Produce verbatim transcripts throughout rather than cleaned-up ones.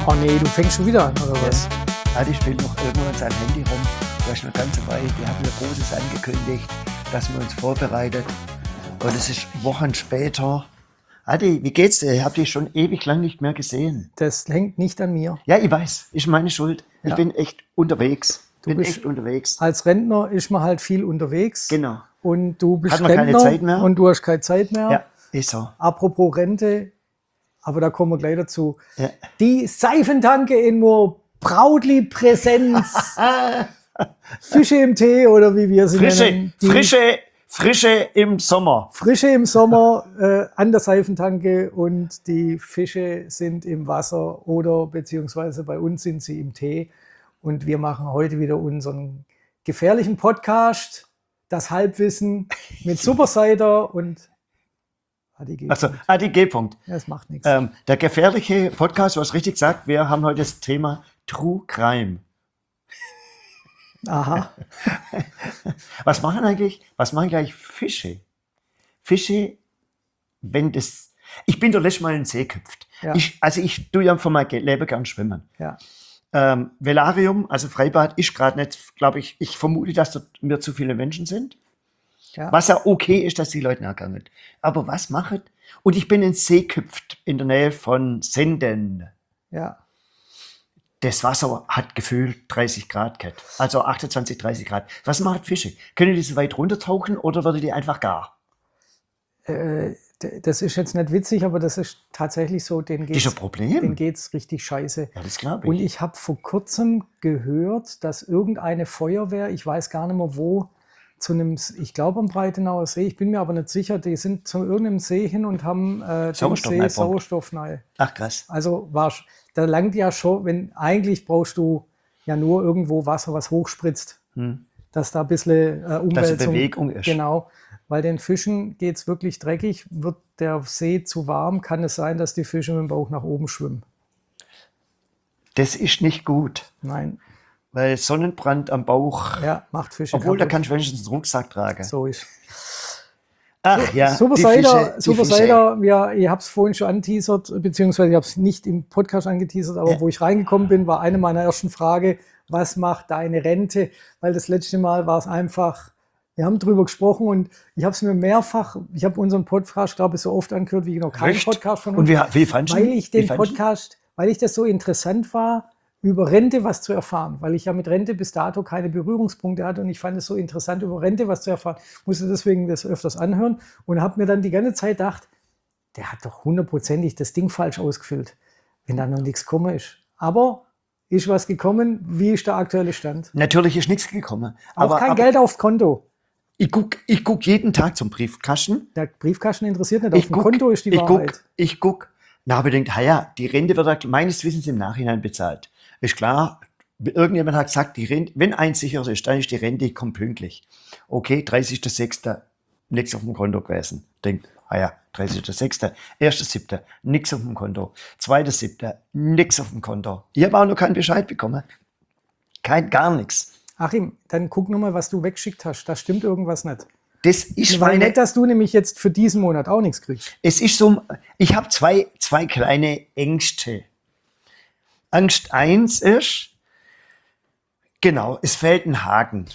Oh nee, du fängst schon wieder an, oder was? Ja, die spielt noch irgendwo in seinem Handy rum. Du hast eine ganze Weile, die haben ja Großes angekündigt, dass wir uns vorbereitet. Und es ist Wochen später. Adi, wie geht's dir? Ich habe dich schon ewig lang nicht mehr gesehen. Das hängt nicht an mir. Ja, ich weiß, ist meine Schuld. Ich Ja. bin echt unterwegs. Du bin bist- echt unterwegs. Als Rentner ist man halt viel unterwegs. Genau. Und du bist Hat man keine Rentner Zeit mehr? und du hast keine Zeit mehr. Ja, ist so. Apropos Rente, aber da kommen wir gleich dazu. Ja. Die Seifentanke in Mo Brautli Präsenz. Fische im Tee oder wie wir sie Frische, nennen. Die frische, frische im Sommer. Frische im Sommer äh, an der Seifentanke und die Fische sind im Wasser oder beziehungsweise bei uns sind sie im Tee. Und wir machen heute wieder unseren gefährlichen Podcast, das Halbwissen mit Supersider und Adi G. Also, Adi G. Punkt. Ja, das macht nichts. Ähm, der gefährliche Podcast, was richtig sagt, wir haben heute das Thema True Crime. Aha. Was machen eigentlich, was machen gleich Fische? Fische, wenn das, ich bin doch letztes Mal in den See gehüpft. Ja. Ich, also ich tue ja von meinem Leben gern schwimmen. Ja. Ähm, Velarium, also Freibad, ist gerade nicht, glaube ich, ich vermute, dass dort mir zu viele Menschen sind. Ja. Was ja okay ist, dass die Leute nachgehen. Aber was machen? Und ich bin in den See gehüpft, in der Nähe von Senden. Ja. Das Wasser hat gefühlt dreißig Grad gehabt. Also achtundzwanzig, dreißig Grad. Was machen Fische? Können die so weit runtertauchen oder würde die einfach gar? Äh, d- das ist jetzt nicht witzig, aber das ist tatsächlich so, denen Das ist geht's, ein Problem. denen geht's richtig scheiße. Ja, das glaube Und ich. ich habe vor kurzem gehört, dass irgendeine Feuerwehr, ich weiß gar nicht mehr wo, zu einem, ich glaube am Breitenauer See, ich bin mir aber nicht sicher, die sind zu irgendeinem See hin und haben äh, dem Sauerstoff See rein Sauerstoff rein. Ach krass. Also war, da langt ja schon, wenn eigentlich brauchst du ja nur irgendwo Wasser, was hochspritzt, Hm. dass da ein bisschen äh, Umwälzung, Bewegung ist. Genau, weil den Fischen geht es wirklich dreckig, wird der See zu warm, kann es sein, dass die Fische mit dem Bauch nach oben schwimmen. Das ist nicht gut, Nein, weil Sonnenbrand am Bauch, ja, macht Fische obwohl da kaputt. kannst du wenigstens einen Rucksack tragen. So ist. Ach ja, Super die Cider, Fische, die Super Fische. Cider, ja, ihr habt es vorhin schon angeteasert, beziehungsweise ich habe es nicht im Podcast angeteasert, aber Ja. wo ich reingekommen bin, war eine meiner ersten Fragen, was macht deine Rente? Weil das letzte Mal war es einfach, wir haben drüber gesprochen und ich habe es mir mehrfach, ich habe unseren Podcast, glaube ich, so oft angehört wie noch keinen Echt? Podcast von Und uns, wie, wie fandst du weil ihn? ich Wie den fandst du ihn? Podcast, weil ich das so interessant war, über Rente was zu erfahren, weil ich ja mit Rente bis dato keine Berührungspunkte hatte und ich fand es so interessant, über Rente was zu erfahren, musste deswegen das öfters anhören und habe mir dann die ganze Zeit gedacht, der hat doch hundertprozentig das Ding falsch ausgefüllt, wenn da noch nichts gekommen ist. Aber ist was gekommen, wie ist der aktuelle Stand? Natürlich ist nichts gekommen. Auch Aber, kein aber Geld aufs Konto. ich gucke ich guck jeden Tag zum Briefkasten. Der Briefkasten interessiert nicht, auf Ich dem guck, Konto ist die ich Wahrheit. guck, ich guck. Na, aber denkt, ja, die Rente wird ja meines Wissens im Nachhinein bezahlt. Ist klar, irgendjemand hat gesagt, die Rente, wenn eins sicher ist, dann ist die Rente, kommt pünktlich. Okay, dreißigster sechster nichts auf dem Konto gewesen. Denkt, ah ja, dreißigster sechster erster siebter nichts auf dem Konto. zweiter siebter nichts auf dem Konto. Ich habe auch noch keinen Bescheid bekommen. Kein, gar nichts. Achim, dann guck nochmal, was du weggeschickt hast. Da stimmt irgendwas nicht. Das ist Weil meine, nicht, dass du nämlich jetzt für diesen Monat auch nichts kriegst. es ist so, ich habe zwei, zwei kleine Ängste. Angst eins ist, genau, es fällt ein Haken.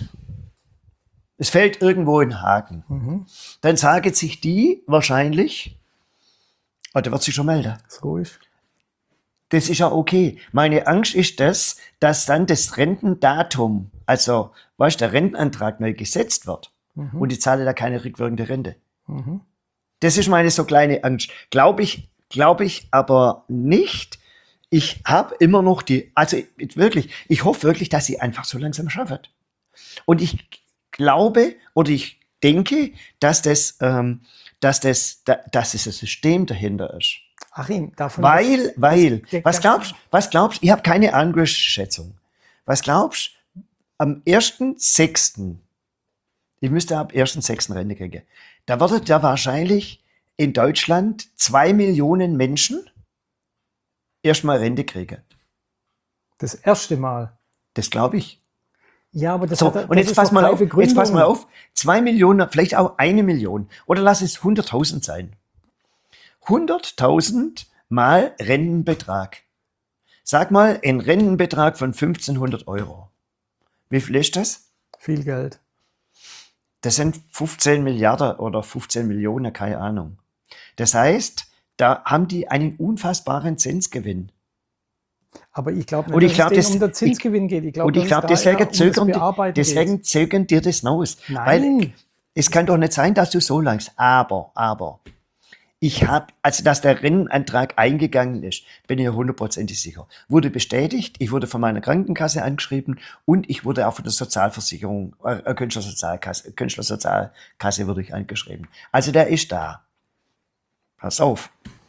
Es fällt irgendwo ein Haken. Mhm. Dann sagen sich die wahrscheinlich, oh, der wird sich schon melden. So ist. Das ist ja okay. Meine Angst ist das, dass dann das Rentendatum, also, weißt du, der Rentenantrag neu gesetzt wird Mhm. und ich zahle da keine rückwirkende Rente. Mhm. Das ist meine so kleine Angst. Glaube ich, glaube ich aber nicht. Ich habe immer noch die, also ich- wirklich, ich hoffe wirklich, dass sie einfach so langsam schaffen. Und ich glaube oder ich denke, dass das, ähm, dass das, da, dass es ein System dahinter ist. Achim, davon. Weil, weil, der- was glaubst, was glaubst, ich habe keine Schätzung. Was glaubst, am ersten sechsten ich müsste ab ersten sechsten Rente kriegen, da wird ja wahrscheinlich in Deutschland zwei Millionen Menschen erstmal Rente kriegen. Das erste Mal. Das glaube ich. Ja, aber das So, hat, das und jetzt ist pass doch mal auf, reife jetzt pass mal Gründung. auf, zwei Millionen, vielleicht auch eine Million, oder lass es hunderttausend sein. hunderttausend mal Rentenbetrag Sag mal, ein Rentenbetrag von fünfzehnhundert Euro. Wie viel ist das? Viel Geld. Das sind fünfzehn Milliarden oder fünfzehn Millionen, keine Ahnung. Das heißt, da haben die einen unfassbaren Zinsgewinn. Aber ich glaube Und nicht, ich dass glaub, es das- denen um den Zinsgewinn geht. Ich glaube, Und ich glaube, dass es da eher deswegen, um das zögern, die, Bearbeiten deswegen geht. zögern dir das hinaus. Nein. Weil es kann doch nicht sein, dass du so langst. Aber, aber, ich habe, also dass der Rentenantrag eingegangen ist, bin ich hundertprozentig sicher. Wurde bestätigt, ich wurde von meiner Krankenkasse angeschrieben und ich wurde auch von der Sozialversicherung, äh, Künstlersozialkasse, Künstlersozialkasse wurde ich angeschrieben. Also der ist da. Pass auf.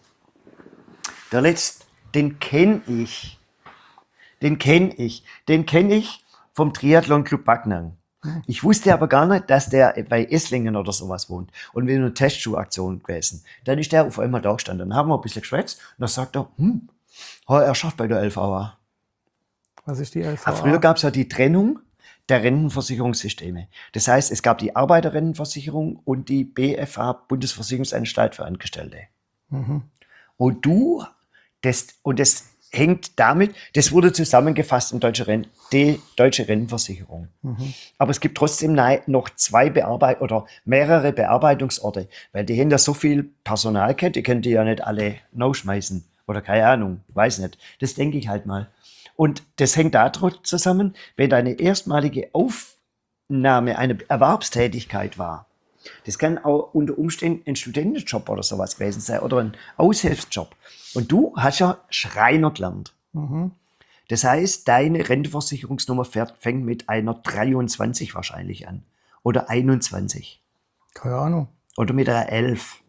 Der letzte, den kenne ich. Den kenne ich. Den kenne ich vom Triathlon Club Backnang. Ich wusste aber gar nicht, dass der bei Esslingen oder sowas wohnt. Und wir in einer Testschuhaktion gewesen. Dann ist der auf einmal da gestanden. Dann haben wir ein bisschen geschwätzt. Und dann sagt er, hm, er schafft bei der L V A. Was ist die L V A? Früher gab es ja die Trennung der Rentenversicherungssysteme. Das heißt, es gab die Arbeiterrentenversicherung und die B F A, Bundesversicherungsanstalt für Angestellte. Mhm. Und du, das, und das hängt damit, das wurde zusammengefasst in Deutsche, Ren die Deutsche Rentenversicherung. Mhm. Aber es gibt trotzdem noch zwei Bearbeit oder mehrere Bearbeitungsorte, weil die haben ja so viel Personal kennt, die können die ja nicht alle rausschmeißen oder keine Ahnung, weiß nicht. Das denke ich halt mal. Und das hängt daran zusammen, wenn deine erstmalige Aufnahme eine Erwerbstätigkeit war. Das kann auch unter Umständen ein Studentenjob oder sowas gewesen sein oder ein Aushilfsjob. Und du hast ja Schreiner gelernt. Mhm. Das heißt, deine Rentenversicherungsnummer fährt, fängt mit einer dreiundzwanzig wahrscheinlich an. Oder einundzwanzig. Keine Ahnung. Oder mit einer elf.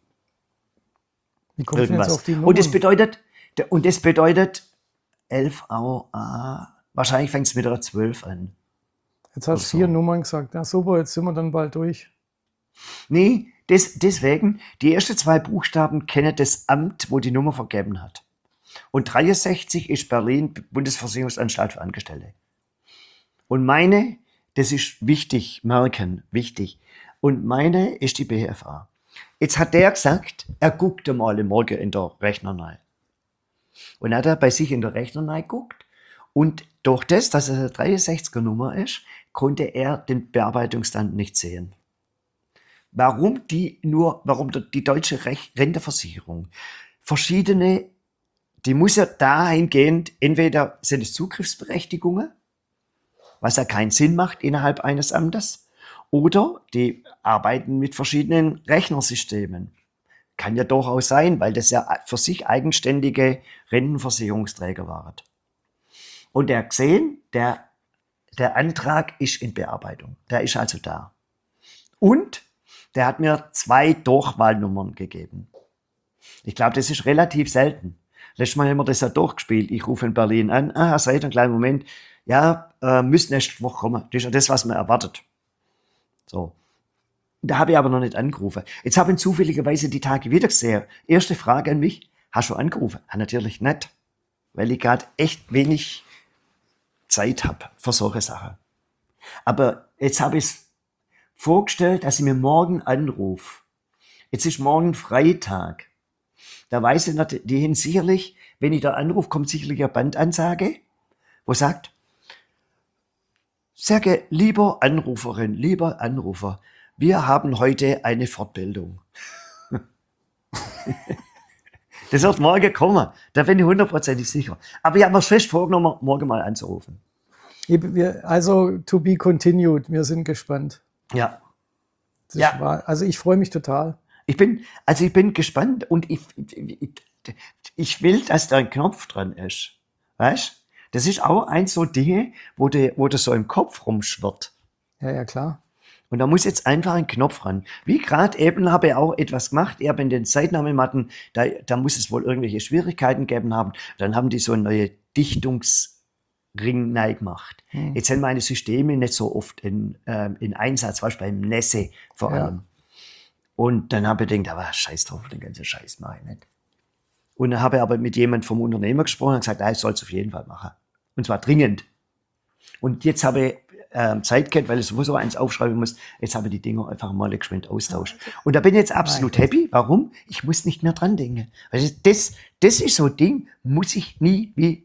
Wie kommst du jetzt Irgendwas. auf die Nummer? Und das bedeutet, und das bedeutet elf A A. Wahrscheinlich fängt es mit einer zwölf an. Jetzt hast du so. vier Nummern gesagt. Na super, jetzt sind wir dann bald durch. Nee, des, deswegen, die ersten zwei Buchstaben kennen das Amt, wo die Nummer vergeben hat. Und dreiundsechzig ist Berlin, Bundesversicherungsanstalt für Angestellte. Und meine, das ist wichtig, merken, wichtig. Und meine ist die B F A. Jetzt hat der gesagt, er guckt mal im Morgen in der Rechner rein. Und hat er bei sich in der Rechner reingeguckt. Und durch das, dass es eine dreiundsechziger Nummer ist, konnte er den Bearbeitungsstand nicht sehen. Warum die nur, warum die deutsche Rentenversicherung verschiedene, die muss ja dahingehend, entweder sind es Zugriffsberechtigungen, was ja keinen Sinn macht innerhalb eines Amtes, oder die arbeiten mit verschiedenen Rechnersystemen. Kann ja durchaus sein, weil das ja für sich eigenständige Rentenversicherungsträger waren. Und er hat gesehen, der, der Antrag ist in Bearbeitung. Der ist also da. Und der hat mir zwei Durchwahlnummern gegeben. Ich glaube, das ist relativ selten. Letztes Mal haben wir das ja durchgespielt. Ich rufe in Berlin an. Ah, seid einen kleinen Moment. Ja, äh, müsst nächste Woche kommen. Das ist ja das, was man erwartet. So. Da habe ich aber noch nicht angerufen. Jetzt habe ich zufälligerweise die Tage wieder gesehen. Erste Frage an mich. Hast du angerufen? Ja, natürlich nicht. Weil ich gerade echt wenig Zeit habe für solche Sachen. Aber jetzt habe ich es vorgestellt, dass ich mir morgen anrufe. Jetzt ist morgen Freitag. Da weiß ich nicht, die hin sicherlich, wenn ich da anrufe, kommt sicherlich eine Bandansage, wo sagt, sehr geehrter lieber Anruferin, lieber Anrufer, wir haben heute eine Fortbildung. Das wird morgen kommen, da bin ich hundertprozentig sicher. Aber ich habe mir fest vorgenommen, morgen mal anzurufen. Also, to be continued, wir sind gespannt. Ja. Das Ja. Wahr. Also ich freue mich total. Ich bin, also ich bin gespannt und ich, ich, ich will, dass da ein Knopf dran ist. Weißt? Das ist auch eins so Dinge, wo du, wo du so im Kopf rumschwirrt. Ja, ja, klar. Und da muss jetzt einfach ein Knopf ran. Wie gerade eben habe ich auch etwas gemacht. Ich habe in den Zeitnahmematten, da, da muss es wohl irgendwelche Schwierigkeiten gegeben haben. Dann haben die so eine neue Dichtungsring neu gemacht. Hm. Jetzt sind meine Systeme nicht so oft in, ähm, in Einsatz, was beim Nässe vor allem. Ja. Und dann habe ich gedacht, aber scheiß drauf, den ganzen Scheiß mache ich nicht. Und dann habe ich aber mit jemand vom Unternehmer gesprochen und gesagt, ah, ich soll es auf jeden Fall machen. Und zwar dringend. Und jetzt habe ich ähm, Zeit gehabt, weil ich sowieso eins aufschreiben muss. Jetzt habe ich die Dinger einfach mal geschwind austauscht. Und da bin ich jetzt absolut happy. Warum? Ich muss nicht mehr dran denken. Weil das, das ist so ein Ding, muss ich nie wieder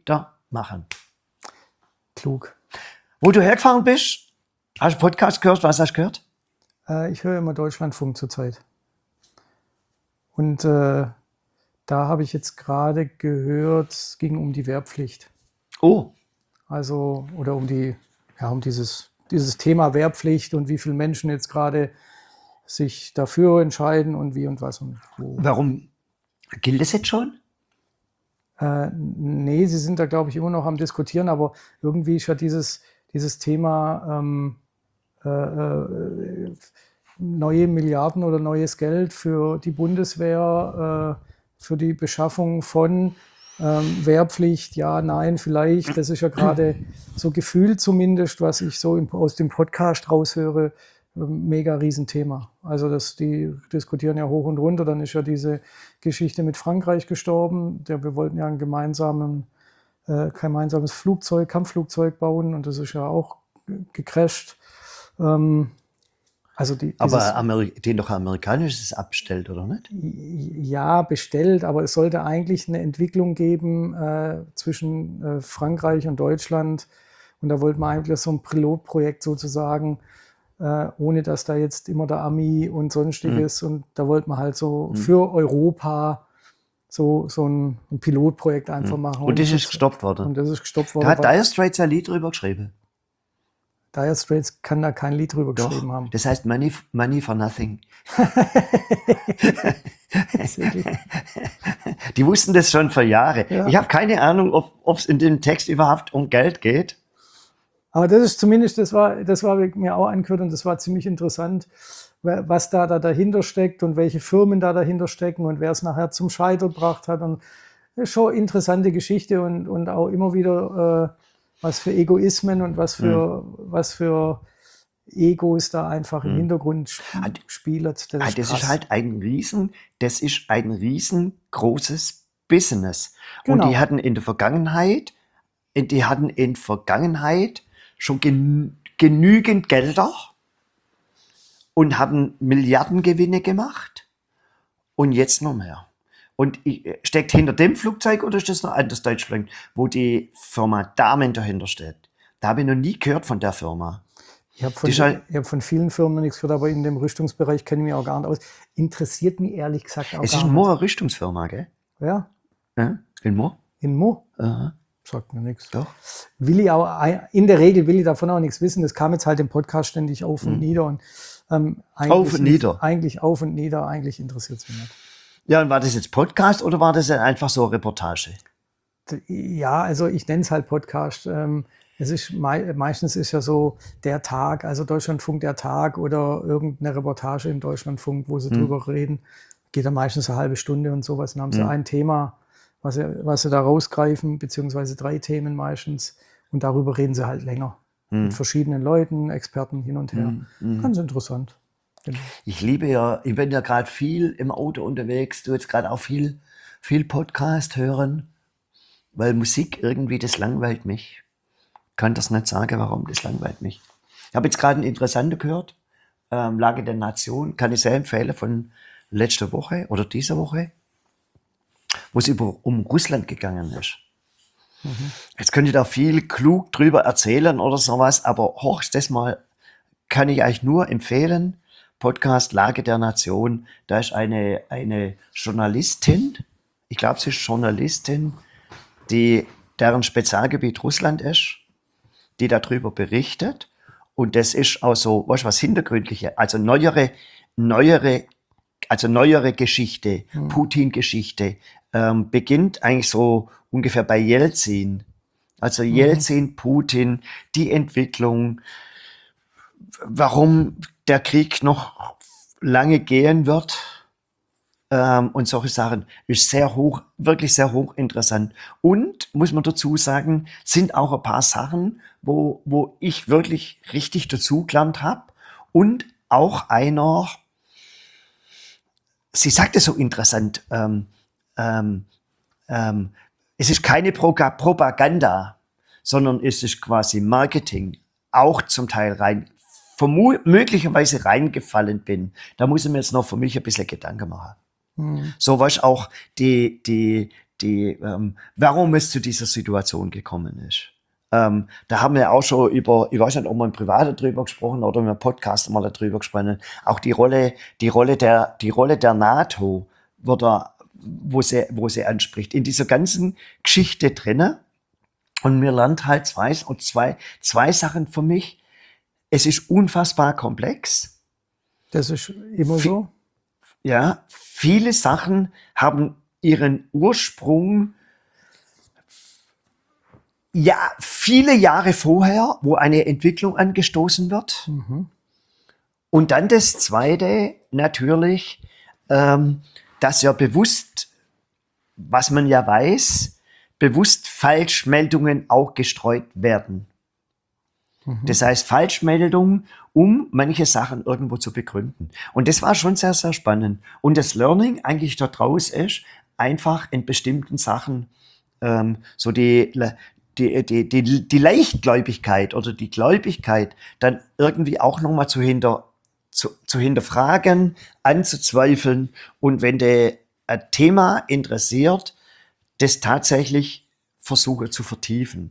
machen. Klug. Wo du hergefahren bist, hast du Podcast gehört? Was hast du gehört? Äh, ich höre immer Deutschlandfunk zurzeit. Und äh, da habe ich jetzt gerade gehört, es ging um die Wehrpflicht. Oh, Also, oder um die, ja, um dieses, dieses Thema Wehrpflicht und wie viele Menschen jetzt gerade sich dafür entscheiden und wie und was und wo. warum gilt das jetzt schon? Äh, nee, sie sind da, glaube ich, immer noch am Diskutieren, aber irgendwie ist ja dieses, dieses Thema ähm, äh, äh, neue Milliarden oder neues Geld für die Bundeswehr, äh, für die Beschaffung von ähm, Wehrpflicht, ja, nein, vielleicht. Das ist ja gerade so gefühlt zumindest, was ich so im, aus dem Podcast raushöre, ähm, mega Riesenthema. Also das, die diskutieren ja hoch und runter. Dann ist ja diese Geschichte mit Frankreich gestorben. Der, wir wollten ja einen gemeinsamen, äh, gemeinsames Flugzeug, Kampfflugzeug bauen und das ist ja auch gecrasht. Ähm, also die, dieses, Aber Ameri den doch amerikanisches abstellt, oder nicht? ja, bestellt, aber es sollte eigentlich eine Entwicklung geben äh, zwischen äh, Frankreich und Deutschland. Und da wollte man eigentlich so ein Pilotprojekt sozusagen, äh, ohne dass da jetzt immer der Ami und sonstiges. Mhm. Und da wollte man halt so mhm. für Europa so, so ein, ein Pilotprojekt einfach mhm. machen. Und das und ist gestoppt worden. Und das ist gestoppt worden. Da hat Dire Straits ein Lied drüber geschrieben. Dire Straits kann da kein Lied drüber Doch, geschrieben haben. Das heißt Money, money for Nothing. Die wussten das schon vor Jahren. Ja. Ich habe keine Ahnung, ob es in dem Text überhaupt um Geld geht. Aber das ist zumindest, das war, das war mir auch angehört und das war ziemlich interessant, was da, da dahinter steckt und welche Firmen da dahinter stecken und wer es nachher zum Scheitern gebracht hat. Und das ist schon eine interessante Geschichte und, und auch immer wieder äh, was für Egoismen und was für, mhm. was für Egos da einfach im mhm. Hintergrund sp spielt. Das, das ist, ist halt ein riesen, das ist ein riesengroßes Business. Genau. Und die hatten in der Vergangenheit, die hatten in der Vergangenheit schon gen genügend Gelder und haben Milliardengewinne gemacht und jetzt noch mehr. Und steckt hinter dem Flugzeug oder ist das noch anders Deutschland, wo die Firma Damen dahinter steht? Da habe ich noch nie gehört von der Firma. Ich habe von, halt, hab von vielen Firmen noch nichts gehört, aber in dem Rüstungsbereich kenne ich mich auch gar nicht aus. Interessiert mich ehrlich gesagt auch es gar nicht. Es ist nur eine Rüstungsfirma, gell? Ja. ja in Mo? In Mo? Aha. Sagt mir nichts. Doch. Will ich auch, in der Regel will ich davon auch nichts wissen. Das kam jetzt halt im Podcast ständig auf und mhm. nieder. Und, ähm, auf und nieder? Eigentlich auf und nieder, eigentlich interessiert es mich nicht. Ja, und war das jetzt Podcast oder war das einfach so eine Reportage? Ja, also ich nenne es halt Podcast. Ähm, es ist mei meistens ist ja so der Tag, also Deutschlandfunk der Tag oder irgendeine Reportage im Deutschlandfunk, wo sie hm. drüber reden. Geht dann meistens eine halbe Stunde und sowas. Dann haben sie hm. ein Thema, was sie, was sie da rausgreifen, beziehungsweise drei Themen meistens. Und darüber reden sie halt länger. Hm. Mit verschiedenen Leuten, Experten hin und her. Hm. Ganz interessant. Genau. Ich liebe ja, ich bin ja gerade viel im Auto unterwegs, du jetzt gerade auch viel, viel Podcast hören, weil Musik irgendwie, das langweilt mich. Kann das nicht sagen, warum, das langweilt mich. Ich habe jetzt gerade einen interessanten gehört, ähm, Lage der Nation, kann ich sehr empfehlen, von letzter Woche oder dieser Woche, wo es über, um Russland gegangen ist. Mhm. Jetzt könnt ihr da viel klug drüber erzählen oder sowas, aber horcht das mal, kann ich euch nur empfehlen, Podcast Lage der Nation, da ist eine, eine Journalistin, ich glaube, sie ist Journalistin, die, deren Spezialgebiet Russland ist, die darüber berichtet. Und das ist auch so, weißt du, was Hintergründliche, also neuere, neuere, also neuere Geschichte, mhm. Putin-Geschichte, ähm, beginnt eigentlich so ungefähr bei Jelzin. Also mhm. Jelzin, Putin, die Entwicklung, warum der Krieg noch lange gehen wird ähm, und solche Sachen, ist sehr hoch, wirklich sehr hoch interessant. Und, muss man dazu sagen, sind auch ein paar Sachen, wo, wo ich wirklich richtig dazugelernt habe. Und auch einer, sie sagte so interessant, ähm, ähm, ähm, es ist keine Pro Propaganda, sondern es ist quasi Marketing, auch zum Teil rein, möglicherweise reingefallen bin. Da muss ich mir jetzt noch für mich ein bisschen Gedanken machen. Mhm. So was auch die, die, die, ähm, warum es zu dieser Situation gekommen ist. Ähm, da haben wir auch schon über, ich weiß nicht, ob wir im Privaten drüber gesprochen oder im Podcast mal darüber gesprochen. Auch die Rolle, die Rolle der, die Rolle der NATO, wird da, wo sie, wo sie anspricht. In dieser ganzen Geschichte drinnen. Und mir lernt halt zwei, zwei, zwei Sachen für mich. Es ist unfassbar komplex. Das ist immer Vi- so. Ja, viele Sachen haben ihren Ursprung ja viele Jahre vorher, wo eine Entwicklung angestoßen wird. Mhm. Und dann das Zweite natürlich, ähm, dass ja bewusst, was man ja weiß, bewusst Falschmeldungen auch gestreut werden. Mhm. Das heißt Falschmeldungen, um manche Sachen irgendwo zu begründen. Und das war schon sehr, sehr spannend. Und das Learning eigentlich daraus ist, einfach in bestimmten Sachen ähm, so die, die, die, die, die Leichtgläubigkeit oder die Gläubigkeit dann irgendwie auch nochmal zu, hinter, zu, zu hinterfragen, anzuzweifeln und wenn der ein Thema interessiert, das tatsächlich versuche zu vertiefen.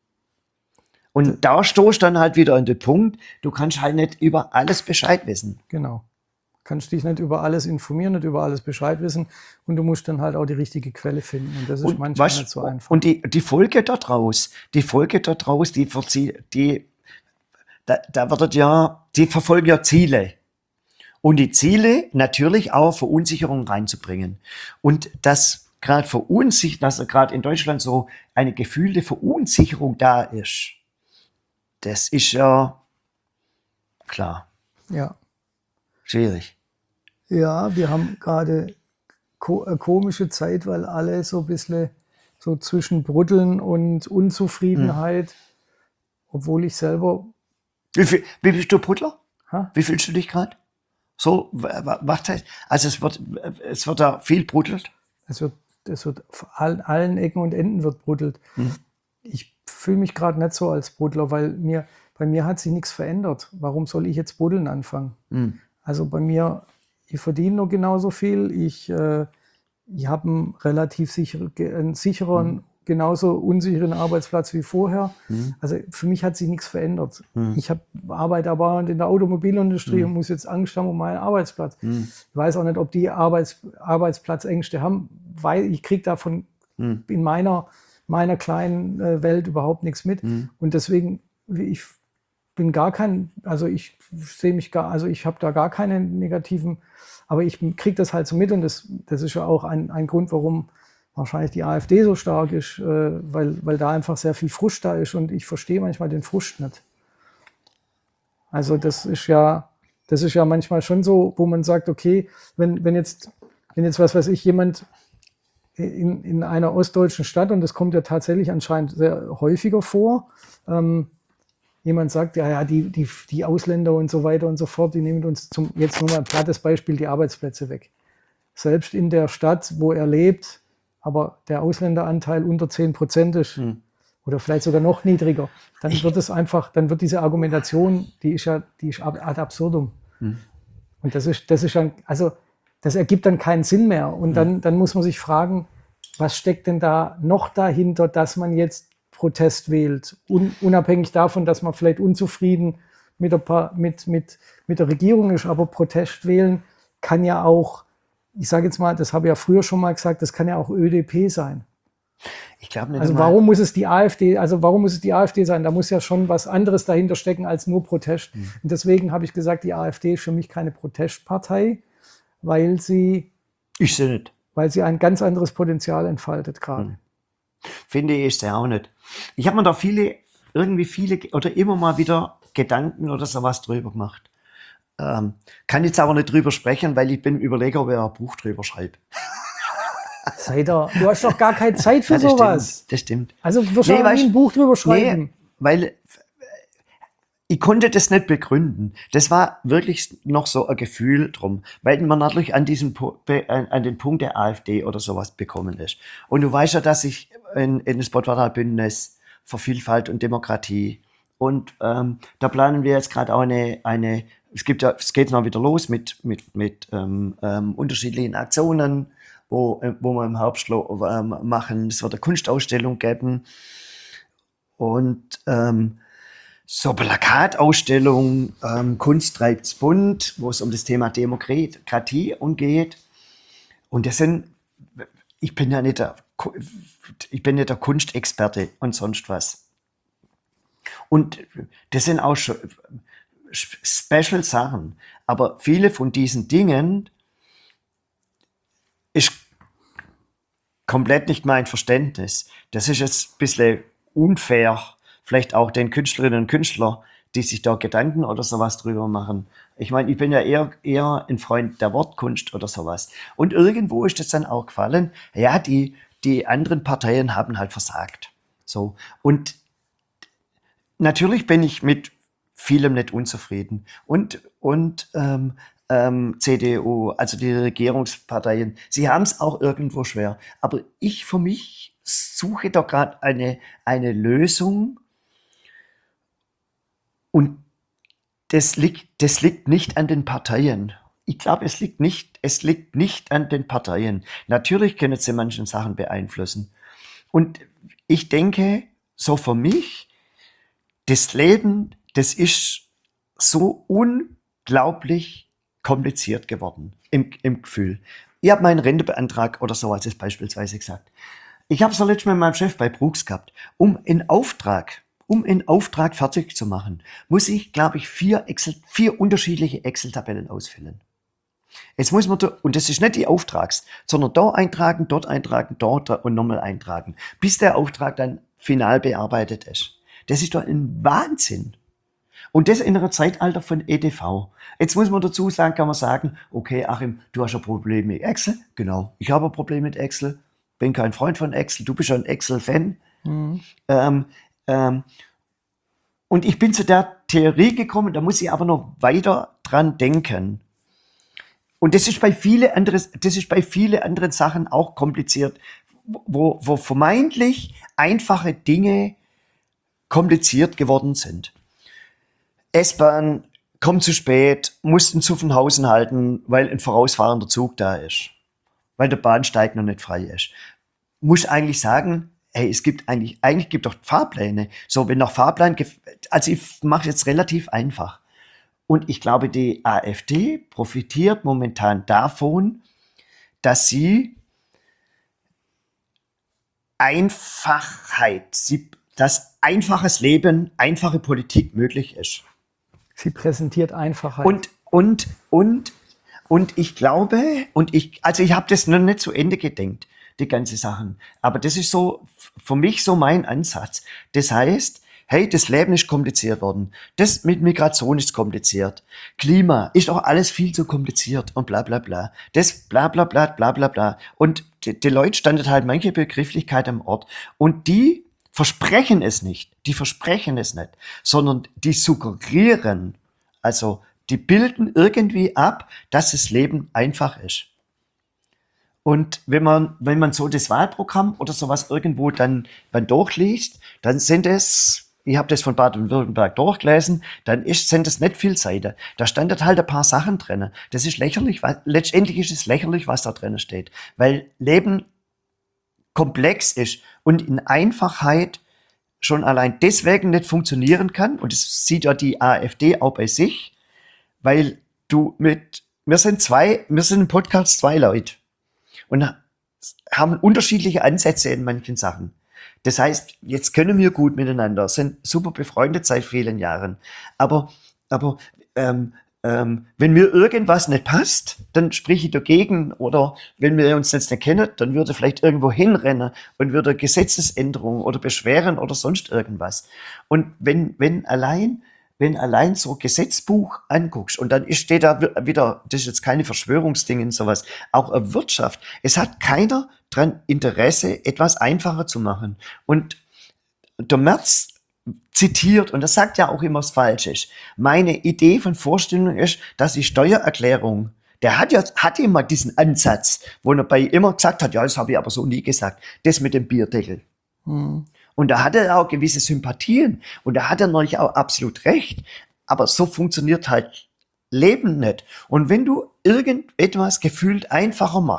Und da stoßt dann halt wieder an den Punkt, du kannst halt nicht über alles Bescheid wissen. Genau. Kannst dich nicht über alles informieren, nicht über alles Bescheid wissen und du musst dann halt auch die richtige Quelle finden. Und das ist Und, manchmal weißt, nicht so einfach. und die, die Folge daraus, die Folge daraus, die, verzie- die da, da wird ja, die verfolgen ja Ziele. Und die Ziele natürlich auch Verunsicherung reinzubringen. Und das gerade Verunsicherung, dass gerade in Deutschland so eine gefühlte Verunsicherung da ist, das ist ja klar, Ja. schwierig. Ja, wir haben gerade ko eine komische Zeit, weil alle so ein bisschen so zwischen Brütteln und Unzufriedenheit, obwohl ich selber, Wie, viel, wie bist du Puttler? ha, Wie fühlst du dich gerade? So, wa- wa- was heißt? Also es wird, es wird da viel bruddelt. es wird, es wird auf allen, allen Ecken und Enden wird bruddelt. Ich fühle mich gerade nicht so als Bruddler, weil mir, bei mir hat sich nichts verändert. Warum soll ich jetzt Bruddeln anfangen? Also bei mir, ich verdiene noch genauso viel. Ich, äh, ich habe einen relativ sicher, einen sicheren, genauso unsicheren Arbeitsplatz wie vorher. Also für mich hat sich nichts verändert. Ich hab, arbeite aber in der Automobilindustrie und muss jetzt Angst haben um meinen Arbeitsplatz. Ich weiß auch nicht, ob die Arbeits, Arbeitsplatzängste haben, weil ich kriege davon in meiner, meiner kleinen äh, Welt überhaupt nichts mit. Und deswegen, wie ich bin gar kein, also ich sehe mich gar, also ich habe da gar keine negativen, aber ich kriege das halt so mit und das, das ist ja auch ein, ein Grund, warum wahrscheinlich die AfD so stark ist, äh, weil, weil da einfach sehr viel Frust da ist und ich verstehe manchmal den Frust nicht. Also das ist ja, das ist ja manchmal schon so, wo man sagt, okay, wenn, wenn jetzt, wenn jetzt, was weiß ich, jemand in, in einer ostdeutschen Stadt, und das kommt ja tatsächlich anscheinend sehr häufiger vor, ähm, jemand sagt, ja, ja, die, die, die Ausländer und so weiter und so fort, die nehmen uns zum, jetzt nur mal ein plattes Beispiel, die Arbeitsplätze weg. Selbst in der Stadt, wo er lebt, aber der Ausländeranteil unter zehn Prozent ist oder vielleicht sogar noch niedriger, dann wird es einfach, dann wird diese Argumentation, die ist ja, die ist ad absurdum. Und das ist, das ist dann, also das ergibt dann keinen Sinn mehr. Und dann, dann muss man sich fragen, was steckt denn da noch dahinter, dass man jetzt Protest wählt, un, unabhängig davon, dass man vielleicht unzufrieden mit der, mit, mit, mit der Regierung ist, aber Protest wählen kann ja auch, ich sage jetzt mal, das habe ich ja früher schon mal gesagt, das kann ja auch Ö D P sein. Ich glaube nicht Also einmal- warum muss es die AfD, also warum muss es die AfD sein? Da muss ja schon was anderes dahinter stecken als nur Protest. Und deswegen habe ich gesagt, die AfD ist für mich keine Protestpartei, weil sie, Ich sehe nicht. weil sie ein ganz anderes Potenzial entfaltet gerade. Finde ich es ja auch nicht. Ich habe mir da viele, irgendwie viele oder immer mal wieder Gedanken oder sowas drüber gemacht. Ähm, kann jetzt aber nicht drüber sprechen, weil ich bin im Überleger, ob ich ein Buch drüber schreibe. Seid ihr, du hast doch gar keine Zeit für Ja, das sowas. stimmt. Das stimmt. Also wirst du Nee, auch nie weißt- ein Buch drüber schreiben. Nee, weil ich konnte das nicht begründen. Das war wirklich noch so ein Gefühl drum, weil man natürlich an diesen Pu- be- an, an den Punkt der AfD oder sowas bekommen ist. Und du weißt ja, dass ich in, in das Pottwarter Bündnis für Vielfalt und Demokratie und ähm, da planen wir jetzt gerade auch eine, eine, es gibt ja, es geht noch wieder los mit, mit, mit ähm, ähm, unterschiedlichen Aktionen wo, äh, wo wir im Herbst äh, machen. Es wird eine Kunstausstellung geben und ähm, so Plakatausstellung, ähm, Kunst treibt's bunt, wo es um das Thema Demokratie geht. Und das sind, ich bin ja nicht der, ich bin nicht der Kunstexperte und sonst was. Und das sind auch schon special Sachen. Aber viele von diesen Dingen ist komplett nicht mein Verständnis. Das ist jetzt ein bisschen unfair, vielleicht auch den Künstlerinnen und Künstlern, die sich da Gedanken oder sowas drüber machen. Ich meine, ich bin ja eher, eher ein Freund der Wortkunst oder sowas. Und irgendwo ist das dann auch gefallen, ja, die, die anderen Parteien haben halt versagt. So. Und natürlich bin ich mit vielem nicht unzufrieden. Und, und ähm, ähm, C D U, also die Regierungsparteien, sie haben es auch irgendwo schwer. Aber ich für mich suche da gerade eine, eine Lösung. Und das liegt, das liegt nicht an den Parteien. Ich glaube, es liegt nicht, es liegt nicht an den Parteien. Natürlich können sie manche Sachen beeinflussen. Und ich denke, so für mich, das Leben, das ist so unglaublich kompliziert geworden im, im Gefühl. Ich habe meinen Rentebeantrag oder so als es beispielsweise gesagt. Ich habe es letztes Mal mit meinem Chef bei Brooks gehabt, um einen Auftrag, um einen Auftrag fertig zu machen, muss ich, glaube ich, vier Excel, vier unterschiedliche Excel-Tabellen ausfüllen. Jetzt muss man, da, und das ist nicht die Auftrags, sondern da eintragen, dort eintragen, dort und nochmal eintragen, bis der Auftrag dann final bearbeitet ist. Das ist doch ein Wahnsinn. Und das in einem Zeitalter von E D V. Jetzt muss man dazu sagen, kann man sagen, okay, Achim, du hast ein Problem mit Excel. Genau, ich habe ein Problem mit Excel. Bin kein Freund von Excel. Du bist ja ein Excel-Fan. Mhm. Ähm, ähm, und ich bin zu der Theorie gekommen, da muss ich aber noch weiter dran denken. Und das ist bei vielen anderen, das ist bei vielen anderen Sachen auch kompliziert, wo, wo vermeintlich einfache Dinge kompliziert geworden sind. S-Bahn kommt zu spät, mussten Zuffenhausen halten, weil ein vorausfahrender Zug da ist, weil der Bahnsteig noch nicht frei ist. Muss eigentlich sagen, hey, es gibt eigentlich, eigentlich gibt doch Fahrpläne. So, wenn nach Fahrplan, also ich mache jetzt relativ einfach. Und ich glaube, die AfD profitiert momentan davon, dass sie Einfachheit, sie, dass einfaches Leben, einfache Politik möglich ist. Sie präsentiert Einfachheit. Und, und, und, und ich glaube, und ich, also ich habe das noch nicht zu Ende gedenkt, die ganze Sachen. Aber das ist so für mich so mein Ansatz. Das heißt, hey, das Leben ist kompliziert worden. Das mit Migration ist kompliziert. Klima ist auch alles viel zu kompliziert und bla bla bla. Das bla bla bla bla bla bla. Und die, die Leute standen halt manche Begrifflichkeit am Ort. Und die versprechen es nicht. Die versprechen es nicht. Sondern die suggerieren, also die bilden irgendwie ab, dass das Leben einfach ist. Und wenn man, wenn man so das Wahlprogramm oder sowas irgendwo dann, dann durchliest, dann sind es, ich habe das von Baden-Württemberg durchgelesen, dann ist, sind es nicht viel Seiten. Da standen halt ein paar Sachen drin. Das ist lächerlich, weil, letztendlich ist es lächerlich, was da drin steht. Weil Leben komplex ist und in Einfachheit schon allein deswegen nicht funktionieren kann. Und das sieht ja die AfD auch bei sich, weil du mit, wir sind zwei, wir sind im Podcast zwei Leute. Und haben unterschiedliche Ansätze in manchen Sachen. Das heißt, jetzt können wir gut miteinander, sind super befreundet seit vielen Jahren. Aber, aber ähm, ähm, wenn mir irgendwas nicht passt, dann sprich ich dagegen. Oder wenn wir uns jetzt nicht kennen, dann würde vielleicht irgendwo hinrennen und würde Gesetzesänderungen oder beschweren oder sonst irgendwas. Und wenn, wenn allein wenn allein so Gesetzbuch anguckst und dann steht da wieder, das ist jetzt keine Verschwörungsdinge und sowas, auch eine Wirtschaft. Es hat keiner dran Interesse, etwas einfacher zu machen. Und der Merz zitiert, und das sagt ja auch immer was Falsches. Meine Idee von Vorstellung ist, dass die Steuererklärung, der hat ja, hat immer diesen Ansatz, wo er bei immer gesagt hat, ja, das habe ich aber so nie gesagt, das mit dem Bierdeckel. Hm. Und da hat er auch gewisse Sympathien. Und da hat er natürlich auch absolut recht. Aber so funktioniert halt Leben nicht. Und wenn du irgendetwas gefühlt einfacher machst,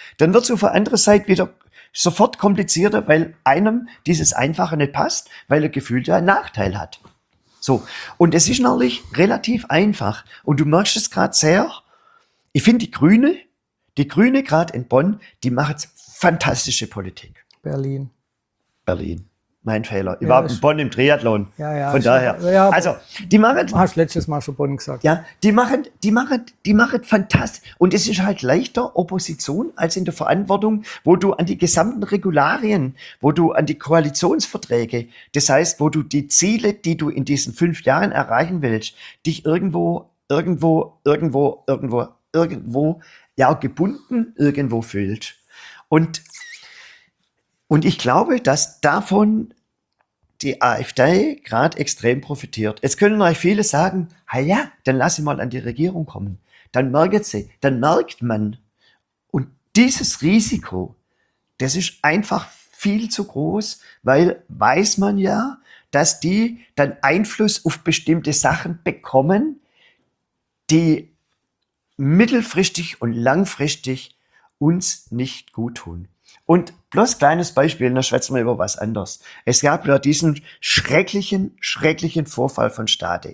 dann wird es auf der anderen Seite wieder sofort komplizierter, weil einem dieses Einfache nicht passt, weil er gefühlt ja einen Nachteil hat. So, und es ist natürlich relativ einfach. Und du merkst es gerade sehr, ich finde die Grüne, die Grüne gerade in Bonn, die macht fantastische Politik. Berlin. Berlin. Mein Fehler. Ich Ja, war in ist- Bonn im Triathlon. Ja, ja. Von ist- daher. Ja, Also, die machen, hast letztes Mal schon Bonn gesagt. ja, die machen, die machen, die machen fantastisch. Und es ist halt leichter Opposition als in der Verantwortung, wo du an die gesamten Regularien, wo du an die Koalitionsverträge, das heißt, wo du die Ziele, die du in diesen fünf Jahren erreichen willst, dich irgendwo, irgendwo, irgendwo, irgendwo, irgendwo, ja, gebunden irgendwo fühlst. Und, und ich glaube, dass davon die AfD gerade extrem profitiert. Jetzt können euch viele sagen, ha ja, dann lass sie mal an die Regierung kommen. Dann merkt sie, dann merkt man. Und dieses Risiko, das ist einfach viel zu groß, weil weiß man ja, dass die dann Einfluss auf bestimmte Sachen bekommen, die mittelfristig und langfristig uns nicht gut tun. Und bloß kleines Beispiel, da schwätzen wir über was anderes. Es gab ja diesen schrecklichen, schrecklichen Vorfall von Stade,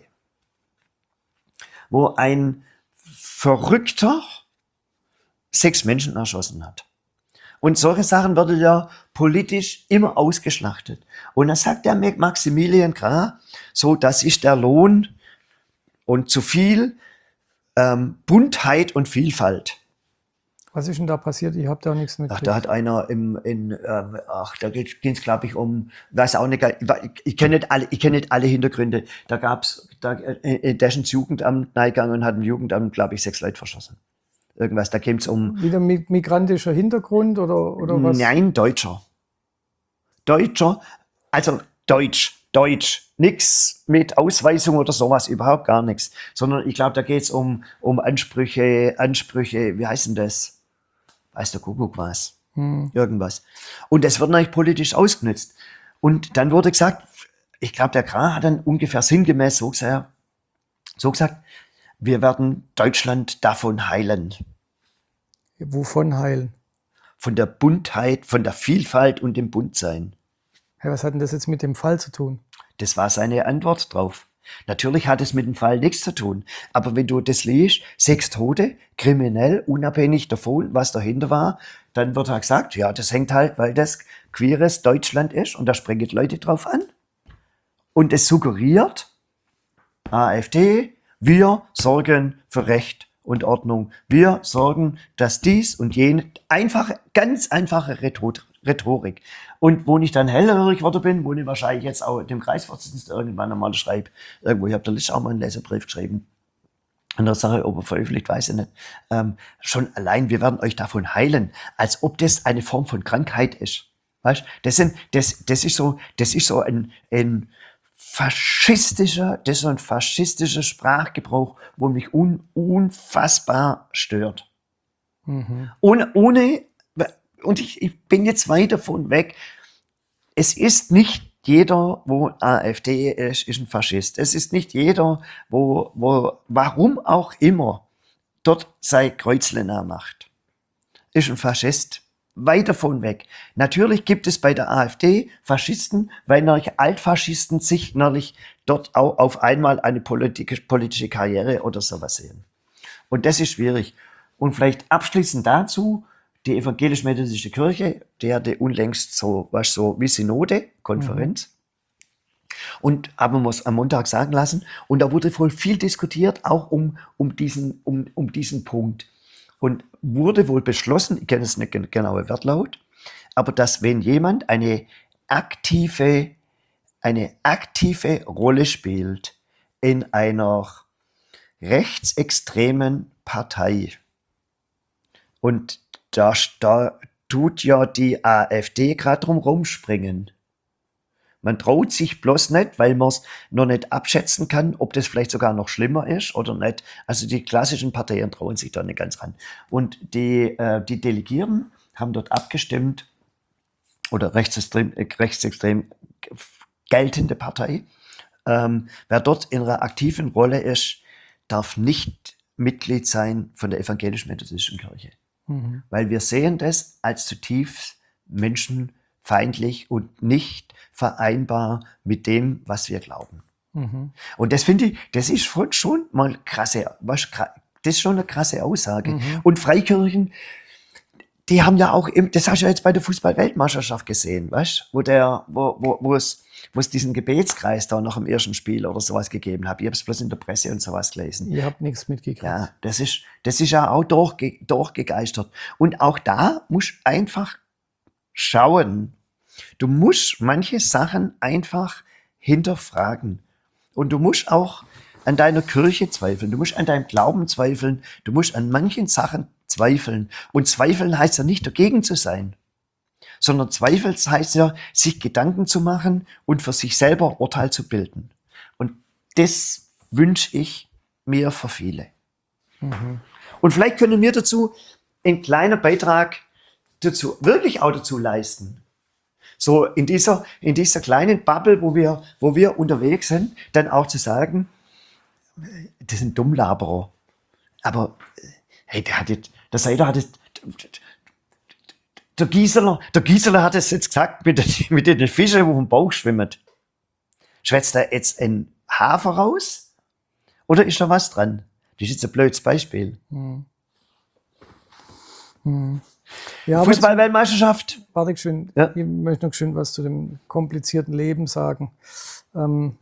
wo ein Verrückter sechs Menschen erschossen hat. Und solche Sachen werden ja politisch immer ausgeschlachtet. Und dann sagt der Maximilian Krah, so, das ist der Lohn und zu viel ähm, Buntheit und Vielfalt. Was ist denn da passiert? Ich habe da nichts Ach, mitgekriegt. da hat einer im, in, äh, ach, da ging es, glaube ich, um, weiß auch nicht, ich, ich kenne nicht alle, ich kenne nicht alle Hintergründe. Da gab's, da, äh, der ist ins Jugendamt reingegangen und hat im Jugendamt, glaube ich, sechs Leute verschossen. Irgendwas, da käme es um, Wieder mit migrantischer Hintergrund oder, oder was? nein, Deutscher. Deutscher, also Deutsch, Deutsch. Nix mit Ausweisung oder sowas, überhaupt gar nichts. Sondern ich glaube, da geht es um, um Ansprüche, Ansprüche, wie heißt denn das? Weiß der Kuckuck was. Hm. Irgendwas. Und das wird natürlich politisch ausgenutzt. Und dann wurde gesagt, ich glaube, der Krah hat dann ungefähr sinngemäß so gesagt, so gesagt, wir werden Deutschland davon heilen. Wovon heilen? Von der Buntheit, von der Vielfalt und dem Buntsein. Hey, was hat denn das jetzt mit dem Fall zu tun? Das war seine Antwort drauf. Natürlich hat es mit dem Fall nichts zu tun. Aber wenn du das liest, sechs Tote, kriminell, unabhängig davon, was dahinter war, dann wird halt gesagt, ja, das hängt halt, weil das queeres Deutschland ist und da springen Leute drauf an. Und es suggeriert, AfD, wir sorgen für Recht und Ordnung. Wir sorgen, dass dies und jene, einfache, ganz einfache Rhetorik. Und wo ich dann hellhörig geworden bin, wo ich wahrscheinlich jetzt auch dem Kreisvorsitzenden irgendwann einmal schreibe, irgendwo, ich habe da letztens auch mal einen Leserbrief geschrieben, an der Sache, ob er veröffentlicht, weiß ich nicht. Ähm, schon allein, wir werden euch davon heilen, als ob das eine Form von Krankheit ist. Weißt? Das sind, das, das ist so, das ist so ein, ein faschistischer, das ist so ein faschistischer Sprachgebrauch, wo mich un, unfassbar stört. Mhm. Ohne, ohne, und ich, ich bin jetzt weit davon weg. Es ist nicht jeder, wo AfD ist, ist ein Faschist. Es ist nicht jeder, wo, wo, warum auch immer, dort sein Kreuzle macht, ist ein Faschist. Weit davon weg. Natürlich gibt es bei der AfD Faschisten, weil natürlich Altfaschisten sich natürlich dort auch auf einmal eine politische, politische Karriere oder sowas sehen. Und das ist schwierig. Und vielleicht abschließend dazu, die evangelisch-methodistische Kirche, die hatte unlängst so, was so wie Synode, Konferenz. Mhm. Und haben wir es am Montag sagen lassen. Und da wurde wohl viel diskutiert, auch um, um, diesen, um, um diesen Punkt. Und wurde wohl beschlossen, ich kenne es nicht genaue Wortlaut, aber dass wenn jemand eine aktive, eine aktive Rolle spielt in einer rechtsextremen Partei, und da, da tut ja die AfD gerade drum rumspringen. Man traut sich bloß nicht, weil man es noch nicht abschätzen kann, ob das vielleicht sogar noch schlimmer ist oder nicht. Also die klassischen Parteien trauen sich da nicht ganz ran. Und die, äh, die Delegierten haben dort abgestimmt, oder rechtsextrem, äh, rechtsextrem geltende Partei, ähm, wer dort in einer aktiven Rolle ist, darf nicht Mitglied sein von der evangelisch-methodistischen Kirche. Mhm. Weil wir sehen das als zutiefst menschenfeindlich und nicht vereinbar mit dem, was wir glauben. Mhm. Und das finde ich, das ist schon, schon mal krasse, was, das ist schon eine krasse Aussage. Mhm. Und Freikirchen, die haben ja auch, im, das hast du ja jetzt bei der Fußball-Weltmeisterschaft gesehen, weißt, wo der, wo, wo, wo es, wo es diesen Gebetskreis da nach dem ersten Spiel oder sowas gegeben hat. Ich habe es bloß in der Presse und sowas gelesen. Ihr habt nichts mitgekriegt. Ja, das ist, das ist ja auch durchge, durchgegeistert. Und auch da musst du einfach schauen. Du musst manche Sachen einfach hinterfragen. Und du musst auch an deiner Kirche zweifeln. Du musst an deinem Glauben zweifeln. Du musst an manchen Sachen zweifeln. Und zweifeln heißt ja nicht dagegen zu sein, sondern Zweifel heißt ja, sich Gedanken zu machen und für sich selber Urteil zu bilden. Und das wünsche ich mir für viele. Mhm. Und vielleicht können wir dazu einen kleinen Beitrag dazu, wirklich auch dazu leisten. So in dieser, in dieser kleinen Bubble, wo wir, wo wir unterwegs sind, dann auch zu sagen, das sind Dummlaberer. Aber hey, der hat jetzt, der Seider hat jetzt, der Gieseler, der Gieseler hat es jetzt gesagt, mit den, mit den Fischen, die auf dem Bauch schwimmen. Schwätzt da jetzt ein Hafer raus? Oder ist da was dran? Das ist jetzt ein blödes Beispiel. Mhm. Mhm. Ja, Fußball-Weltmeisterschaft. Warte schön, Ja. ich möchte noch schön was zu dem komplizierten Leben sagen. Ähm,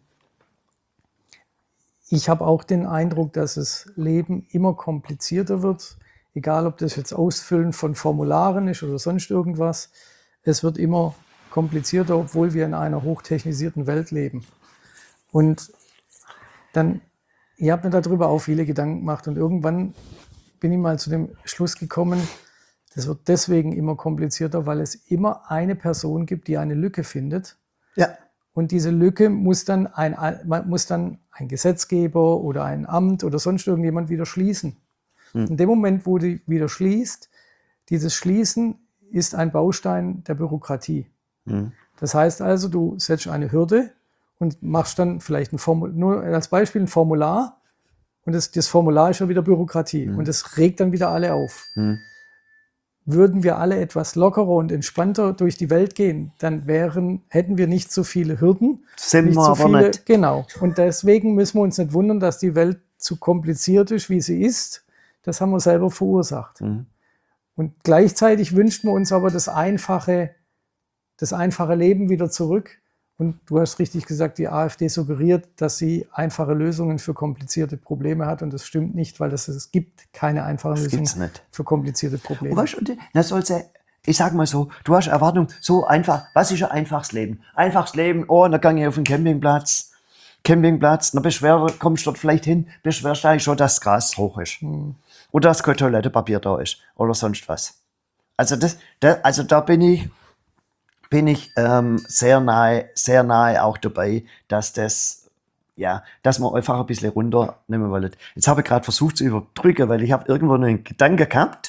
ich habe auch den Eindruck, dass das Leben immer komplizierter wird, egal ob das jetzt Ausfüllen von Formularen ist oder sonst irgendwas. Es wird immer komplizierter, obwohl wir in einer hochtechnisierten Welt leben. Und dann, ich habe mir darüber auch viele Gedanken gemacht und irgendwann bin ich mal zu dem Schluss gekommen, das wird deswegen immer komplizierter, weil es immer eine Person gibt, die eine Lücke findet. Ja. Und diese Lücke muss dann ein, muss dann ein Gesetzgeber oder ein Amt oder sonst irgendjemand wieder schließen. Hm. In dem Moment, wo die wieder schließt, dieses Schließen ist ein Baustein der Bürokratie. Hm. Das heißt also, du setzt eine Hürde und machst dann vielleicht ein Formular, nur als Beispiel ein Formular und das, das Formular ist ja wieder Bürokratie hm. und das regt dann wieder alle auf. Hm. Würden wir alle etwas lockerer und entspannter durch die Welt gehen, dann wären, hätten wir nicht so viele Hürden. Sind nicht wir so aber viele, nicht. Genau. Und deswegen müssen wir uns nicht wundern, dass die Welt zu kompliziert ist, wie sie ist. Das haben wir selber verursacht. Mhm. Und gleichzeitig wünschen wir uns aber das einfache, das einfache Leben wieder zurück. Und du hast richtig gesagt, die AfD suggeriert, dass sie einfache Lösungen für komplizierte Probleme hat. Und das stimmt nicht, weil das, es gibt keine einfachen Das Lösungen nicht. für komplizierte Probleme. Und weißt, und das soll's, ich sag mal so, du hast Erwartung, so einfach, was ist ein einfaches Leben? Einfaches Leben, oh, dann gang ich auf den Campingplatz, Campingplatz, dann beschwer, kommst du dort vielleicht hin, beschwerst dich schon, dass das Gras hoch ist. Hm. Oder dass kein Toilettenpapier da ist. Oder sonst was. Also das, das also da bin ich, bin ich ähm, sehr nahe, sehr nahe auch dabei, dass das, ja, dass man einfach ein bisschen runternehmen wollen. Jetzt habe ich gerade versucht zu überbrücken, weil ich habe irgendwo einen Gedanke gehabt,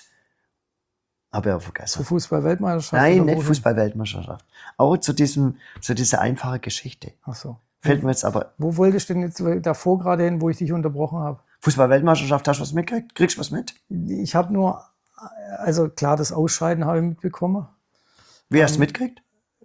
habe ich auch vergessen. Zur Fußball-Weltmeisterschaft? Nein, nicht Fußball-Weltmeisterschaft. Auch zu diesem, zu dieser einfachen Geschichte. Ach so. Fällt mir jetzt aber. Wo wolltest du denn jetzt davor gerade hin, wo ich dich unterbrochen habe? Fußball-Weltmeisterschaft, hast du was mitgekriegt? Kriegst du was mit? Ich habe nur, also klar, das Ausscheiden habe ich mitbekommen. Wie hast du mitgekriegt?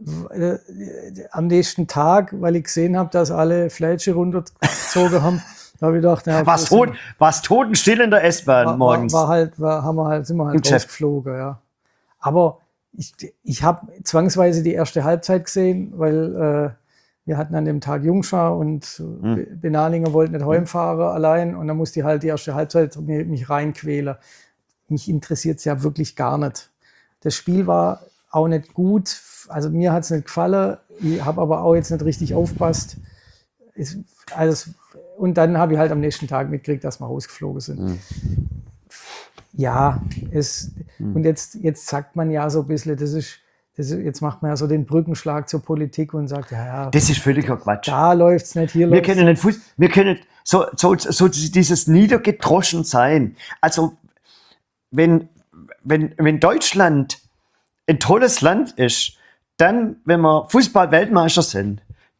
Am nächsten Tag, weil ich gesehen habe, dass alle Flätsche runtergezogen haben, da habe ich gedacht, ja, was, tot, was totenstill in der S-Bahn war, morgens. War, war halt, war, haben wir halt, sind wir halt rausgeflogen, ja. Aber ich, ich habe zwangsweise die erste Halbzeit gesehen, weil äh, wir hatten an dem Tag Jungschar und hm. Benalinger wollten nicht heimfahren hm. allein und dann musste ich halt die erste Halbzeit mich reinquälen. Mich interessiert es ja wirklich gar nicht. Das Spiel war auch nicht gut, also mir hat es nicht gefallen, ich habe aber auch jetzt nicht richtig aufgepasst. Es, also, und dann habe ich halt am nächsten Tag mitgekriegt, dass wir rausgeflogen sind. Mhm. Ja, es, mhm. und jetzt, jetzt sagt man ja so ein bisschen, das ist, das ist, jetzt macht man ja so den Brückenschlag zur Politik und sagt, ja, ja. Das ist völliger Quatsch. Da läuft es nicht, hier wir läuft können nicht Fuß, wir können so, so, so dieses niedergedroschen sein. Also, wenn, wenn, wenn Deutschland ein tolles Land ist, dann, wenn wir Fußball-Weltmeister sind,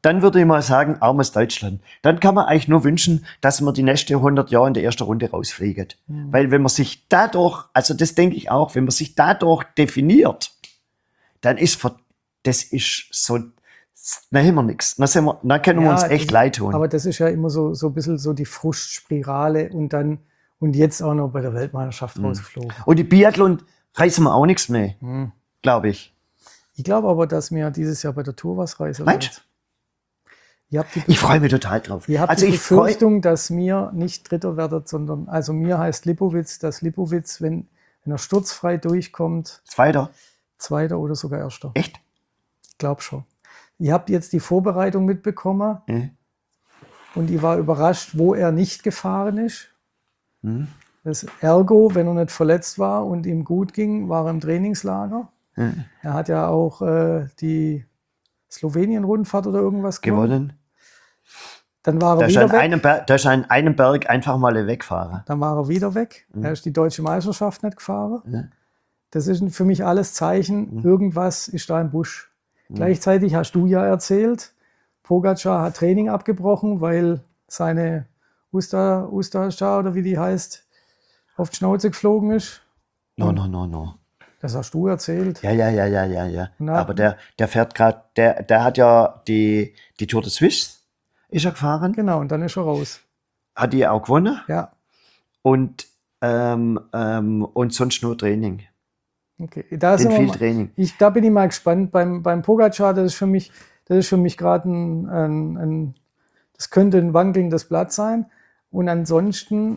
dann würde ich mal sagen, armes Deutschland. Dann kann man eigentlich nur wünschen, dass man die nächsten hundert Jahre in der ersten Runde rausfliegt. Mhm. Weil wenn man sich dadurch, also das denke ich auch, wenn man sich dadurch definiert, dann ist für, das ist so, dann haben wir nichts. Dann, sind wir, dann können ja, wir uns echt das, leid tun. Aber das ist ja immer so, so ein bisschen so die Frustspirale und dann und jetzt auch noch bei der Weltmeisterschaft mhm. rausgeflogen. Und die Biathlon reißen wir auch nichts mehr, mhm. glaube ich. Ich glaube aber, dass mir dieses Jahr bei der Tour was reißen wird. Ich freue mich total drauf. Ihr habt also die Befürchtung, dass mir nicht Dritter werdet, sondern, also mir heißt Lipowitz, dass Lipowitz, wenn, wenn er sturzfrei durchkommt, Zweiter. Zweiter oder sogar Erster. Echt? Ich glaube schon. Ihr habt jetzt die Vorbereitung mitbekommen mhm. und ich war überrascht, wo er nicht gefahren ist. Mhm. Das Ergo, wenn er nicht verletzt war und ihm gut ging, war er im Trainingslager. Mhm. Er hat ja auch äh, die Slowenien-Rundfahrt oder irgendwas gewonnen. gewonnen. Dann war er da wieder weg. Einem Ber- da ist an einem Berg einfach mal wegfahren. Dann war er wieder weg. Mhm. Er ist die deutsche Meisterschaft nicht gefahren. Mhm. Das ist für mich alles Zeichen, mhm. irgendwas ist da im Busch. Mhm. Gleichzeitig hast du ja erzählt, Pogacar hat Training abgebrochen, weil seine Usta, Ustascha oder wie die heißt, auf die Schnauze geflogen ist. No, no, no, no. Das hast du erzählt. Ja, ja, ja, ja, ja, ja. Na, aber der, der fährt gerade, der, der hat ja die, die Tour de Suisse, ist er gefahren. Genau, und dann ist er raus. Hat die auch gewonnen. Ja. Und, ähm, ähm, und sonst nur Training. Okay, da, Den viel mal, Training. Ich, da bin ich mal gespannt. Beim, beim Pogacar, das ist für mich, das ist für mich gerade ein, ein, ein, das könnte ein wankelndes Blatt sein. Und ansonsten,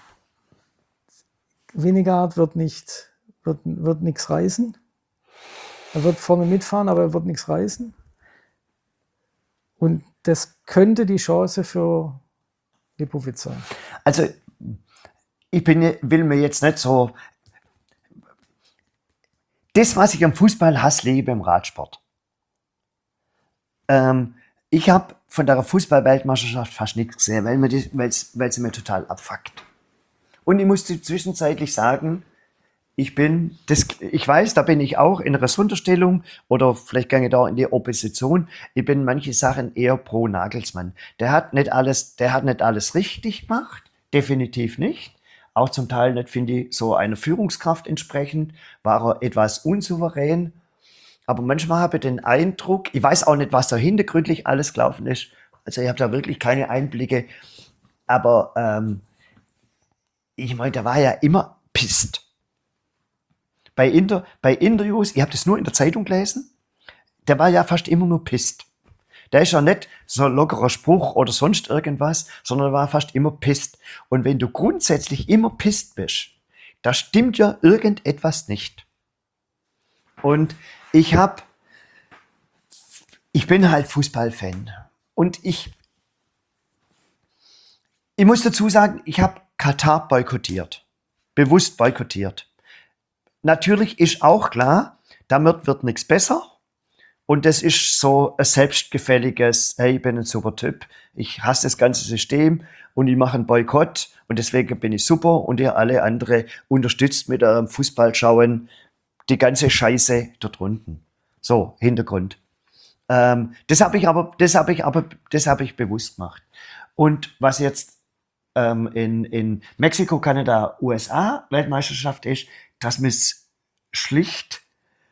Vingegaard wird nicht, wird, wird nichts reißen. Er wird vorne mitfahren, aber er wird nichts reißen. Und das könnte die Chance für Lipowitz sein. Also, ich bin, will mir jetzt nicht so. Das, was ich am Fußball hasse, liebe im Radsport. Ähm, ich habe von der Fußball-Weltmeisterschaft fast nichts gesehen, weil, mir das, weil sie mir total abfuckt. Und ich musste zwischenzeitlich sagen, ich bin, das, ich weiß, da bin ich auch in einer Sonderstellung oder vielleicht gehe ich da in die Opposition. Ich bin manche Sachen eher pro Nagelsmann. Der hat nicht alles, der hat nicht alles richtig gemacht, definitiv nicht. Auch zum Teil nicht, finde ich, so einer Führungskraft entsprechend, war er etwas unsouverän. Aber manchmal habe ich den Eindruck, ich weiß auch nicht, was da hintergründlich alles gelaufen ist. Also ich habe da wirklich keine Einblicke. Aber ähm, ich meine, der war ja immer pisst. Bei, Inter, bei Interviews, ich habe das nur in der Zeitung gelesen, der war ja fast immer nur pisst. Der ist ja nicht so ein lockerer Spruch oder sonst irgendwas, sondern war fast immer pisst. Und wenn du grundsätzlich immer pisst bist, da stimmt ja irgendetwas nicht. Und ich habe, ich bin halt Fußballfan. Und ich, ich muss dazu sagen, ich habe Katar boykottiert. Bewusst boykottiert. Natürlich ist auch klar, damit wird nichts besser. Und das ist so ein selbstgefälliges, hey, ich bin ein super Typ, ich hasse das ganze System und ich mache einen Boykott und deswegen bin ich super und ihr alle andere unterstützt mit eurem Fußball schauen die ganze Scheiße dort unten. So, Hintergrund. Ähm, das habe ich aber, das habe ich aber, das habe ich bewusst gemacht. Und was jetzt ähm, in, in Mexiko, Kanada, U S A Weltmeisterschaft ist, dass mich schlicht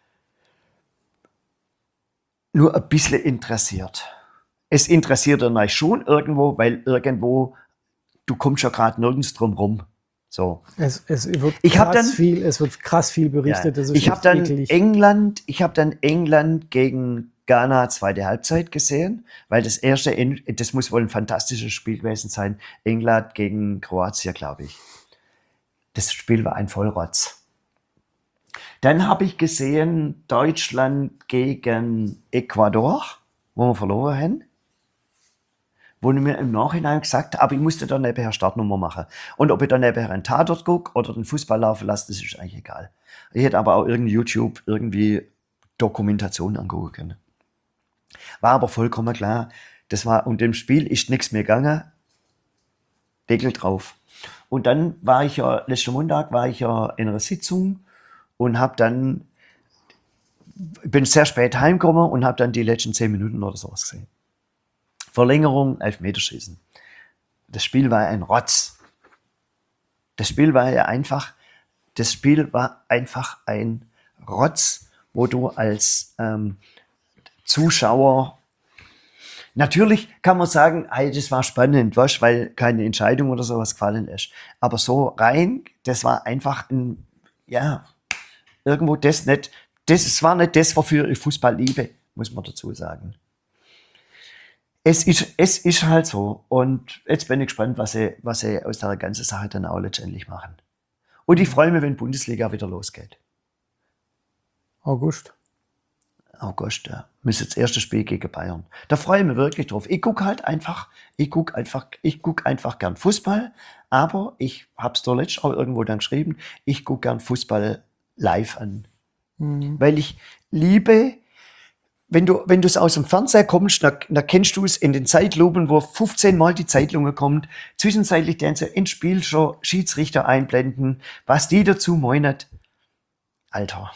nur ein bisschen interessiert. Es interessiert dann schon irgendwo, weil irgendwo, du kommst ja gerade nirgends drum rum. So. Es, es, wird ich krass dann, viel, es wird krass viel berichtet. Ja, das ist ich habe dann eklig. England, ich habe dann England gegen Ghana zweite Halbzeit gesehen, weil das erste, das muss wohl ein fantastisches Spiel gewesen sein. England gegen Kroatien, glaube ich. Das Spiel war ein Vollrotz. Dann habe ich gesehen Deutschland gegen Ecuador, wo wir verloren haben. Wo ich mir im Nachhinein gesagt habe, aber ich musste da nebenher Startnummer machen. Und ob ich da nebenher einen Tatort gucke oder den Fußball laufen lasse, das ist eigentlich egal. Ich hätte aber auch irgendwie YouTube irgendwie Dokumentation angucken können. War aber vollkommen klar, das war, und dem Spiel ist nichts mehr gegangen. Deckel drauf. Und dann war ich ja, letzten Montag war ich ja in einer Sitzung und habe dann, bin sehr spät heimgekommen und habe dann die letzten zehn Minuten oder sowas gesehen. Verlängerung, Elfmeterschießen. Das Spiel war ein Rotz. Das Spiel war ja einfach, das Spiel war einfach ein Rotz, wo du als ähm, Zuschauer, natürlich kann man sagen, hey, das war spannend, weißt, weil keine Entscheidung oder sowas gefallen ist. Aber so rein, das war einfach ein, ja, irgendwo das nicht, das war nicht das, wofür ich Fußball liebe, muss man dazu sagen. Es ist, es ist halt so. Und jetzt bin ich gespannt, was sie, was sie aus der ganzen Sache dann auch letztendlich machen. Und ich freue mich, wenn Bundesliga wieder losgeht. August. August, ja. Müsste das erste Spiel gegen Bayern. Da freue ich mich wirklich drauf. Ich gucke halt einfach, ich gucke einfach, ich gucke einfach gern Fußball, aber ich habe es da letztens auch irgendwo dann geschrieben, ich gucke gern Fußball live an. Mhm. Weil ich liebe, wenn du, wenn du es aus dem Fernseher kommst, dann, dann kennst du es in den Zeitlupen, wo fünfzehn Mal die Zeitlunge kommt, zwischenzeitlich den sie ins Spiel schon Schiedsrichter einblenden, was die dazu meinen. Alter.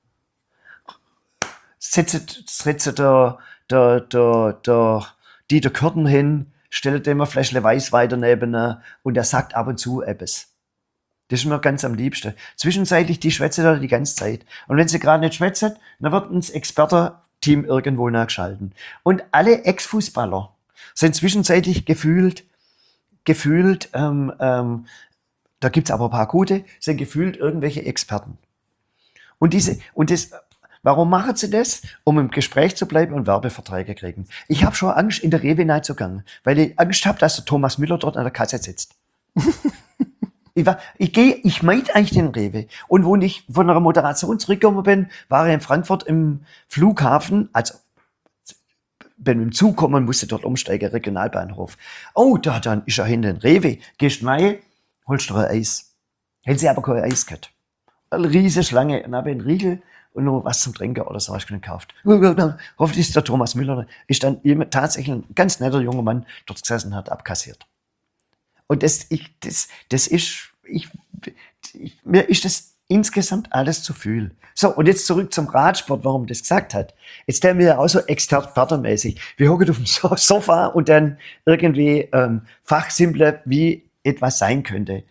Setzt, setzt der, der, der, der Dieter Kürten hin, stellt dem ein Fläschle Weiß weiter neben und er sagt ab und zu etwas. Das ist mir ganz am liebsten. Zwischenzeitlich, die schwätzen da die ganze Zeit. Und wenn sie gerade nicht schwätzen, dann wird uns Expertenteam irgendwo nachgeschalten. Und alle Ex-Fußballer sind zwischenzeitlich gefühlt, gefühlt, ähm, ähm, da gibt's aber ein paar gute, sind gefühlt irgendwelche Experten. Und diese, und das, warum machen sie das? Um im Gespräch zu bleiben und Werbeverträge kriegen. Ich habe schon Angst, in der Rewe hineinzugangen, weil ich Angst habe, dass der Thomas Müller dort an der Kasse sitzt. ich war, ich gehe, ich meide eigentlich den Rewe. Und wo ich von einer Moderation zurückgekommen bin, war ich in Frankfurt im Flughafen, also bin im Zug gekommen und musste dort umsteigen, Regionalbahnhof. Oh, da dann ist er hinten ein Rewe. Gehst rein, holst du ein Eis. Hätten sie aber kein Eis gehabt. Eine riesige Schlange, dann habe ich einen Riegel und noch was zum Trinken oder so, was ich gekauft. Hoffentlich ist der Thomas Müller, ist dann jemand, tatsächlich ein ganz netter junger Mann dort gesessen, hat abkassiert. Und das, ich, das, das ist, ich, ich, mir ist das insgesamt alles zu viel. So, und jetzt zurück zum Radsport, warum das gesagt hat. Jetzt stellen wir ja auch so expertenmäßig. Wir hocken auf dem so Sofa und dann irgendwie ähm, fachsimple, wie etwas sein könnte.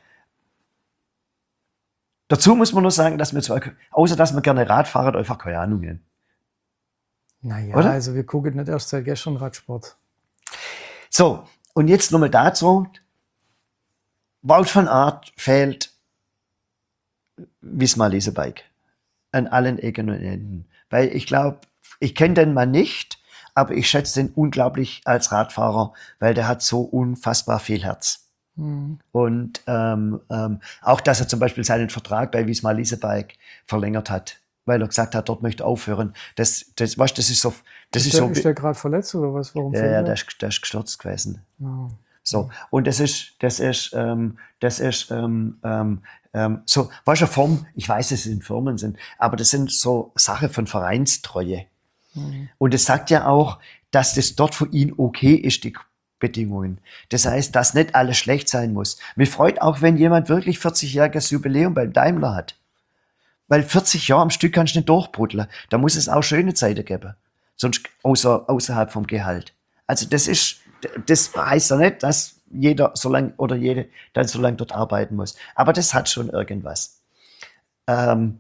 Dazu muss man nur sagen, dass wir zwar, außer dass wir gerne Rad fahren, einfach keine Ahnung haben. Naja, oder? Also wir gucken nicht erst seit gestern Radsport. So, und jetzt nochmal dazu. Wout van Aert fehlt Wismar Leasebike an allen Ecken und Enden. Weil ich glaube, ich kenne den Mann nicht, aber ich schätze den unglaublich als Radfahrer, weil der hat so unfassbar viel Herz. Mhm. Und ähm, ähm, auch, dass er zum Beispiel seinen Vertrag bei Wismar Leasebike verlängert hat, weil er gesagt hat, dort möchte er aufhören. Das, das, weißt, das ist so. Das ist, ist der, so, ist der gerade verletzt oder was? Warum ja, ja, der ist, der ist gestürzt gewesen. Oh. So, und das ist, das ist, ähm, das ist, ähm, ähm, so, weißt du, Form, ich weiß, dass es in Firmen sind, aber das sind so Sachen von Vereinstreue. Mhm. Und es sagt ja auch, dass das dort für ihn okay ist, die Bedingungen. Das heißt, dass nicht alles schlecht sein muss. Mich freut auch, wenn jemand wirklich vierzigjähriges Jubiläum beim Daimler hat. Weil vierzig Jahre am Stück kannst du nicht durchbruddeln. Da muss es auch schöne Zeiten geben. Sonst außer, außerhalb vom Gehalt. Also das ist, das heißt ja nicht, dass jeder so lange oder jede dann so lange dort arbeiten muss. Aber das hat schon irgendwas. Ähm,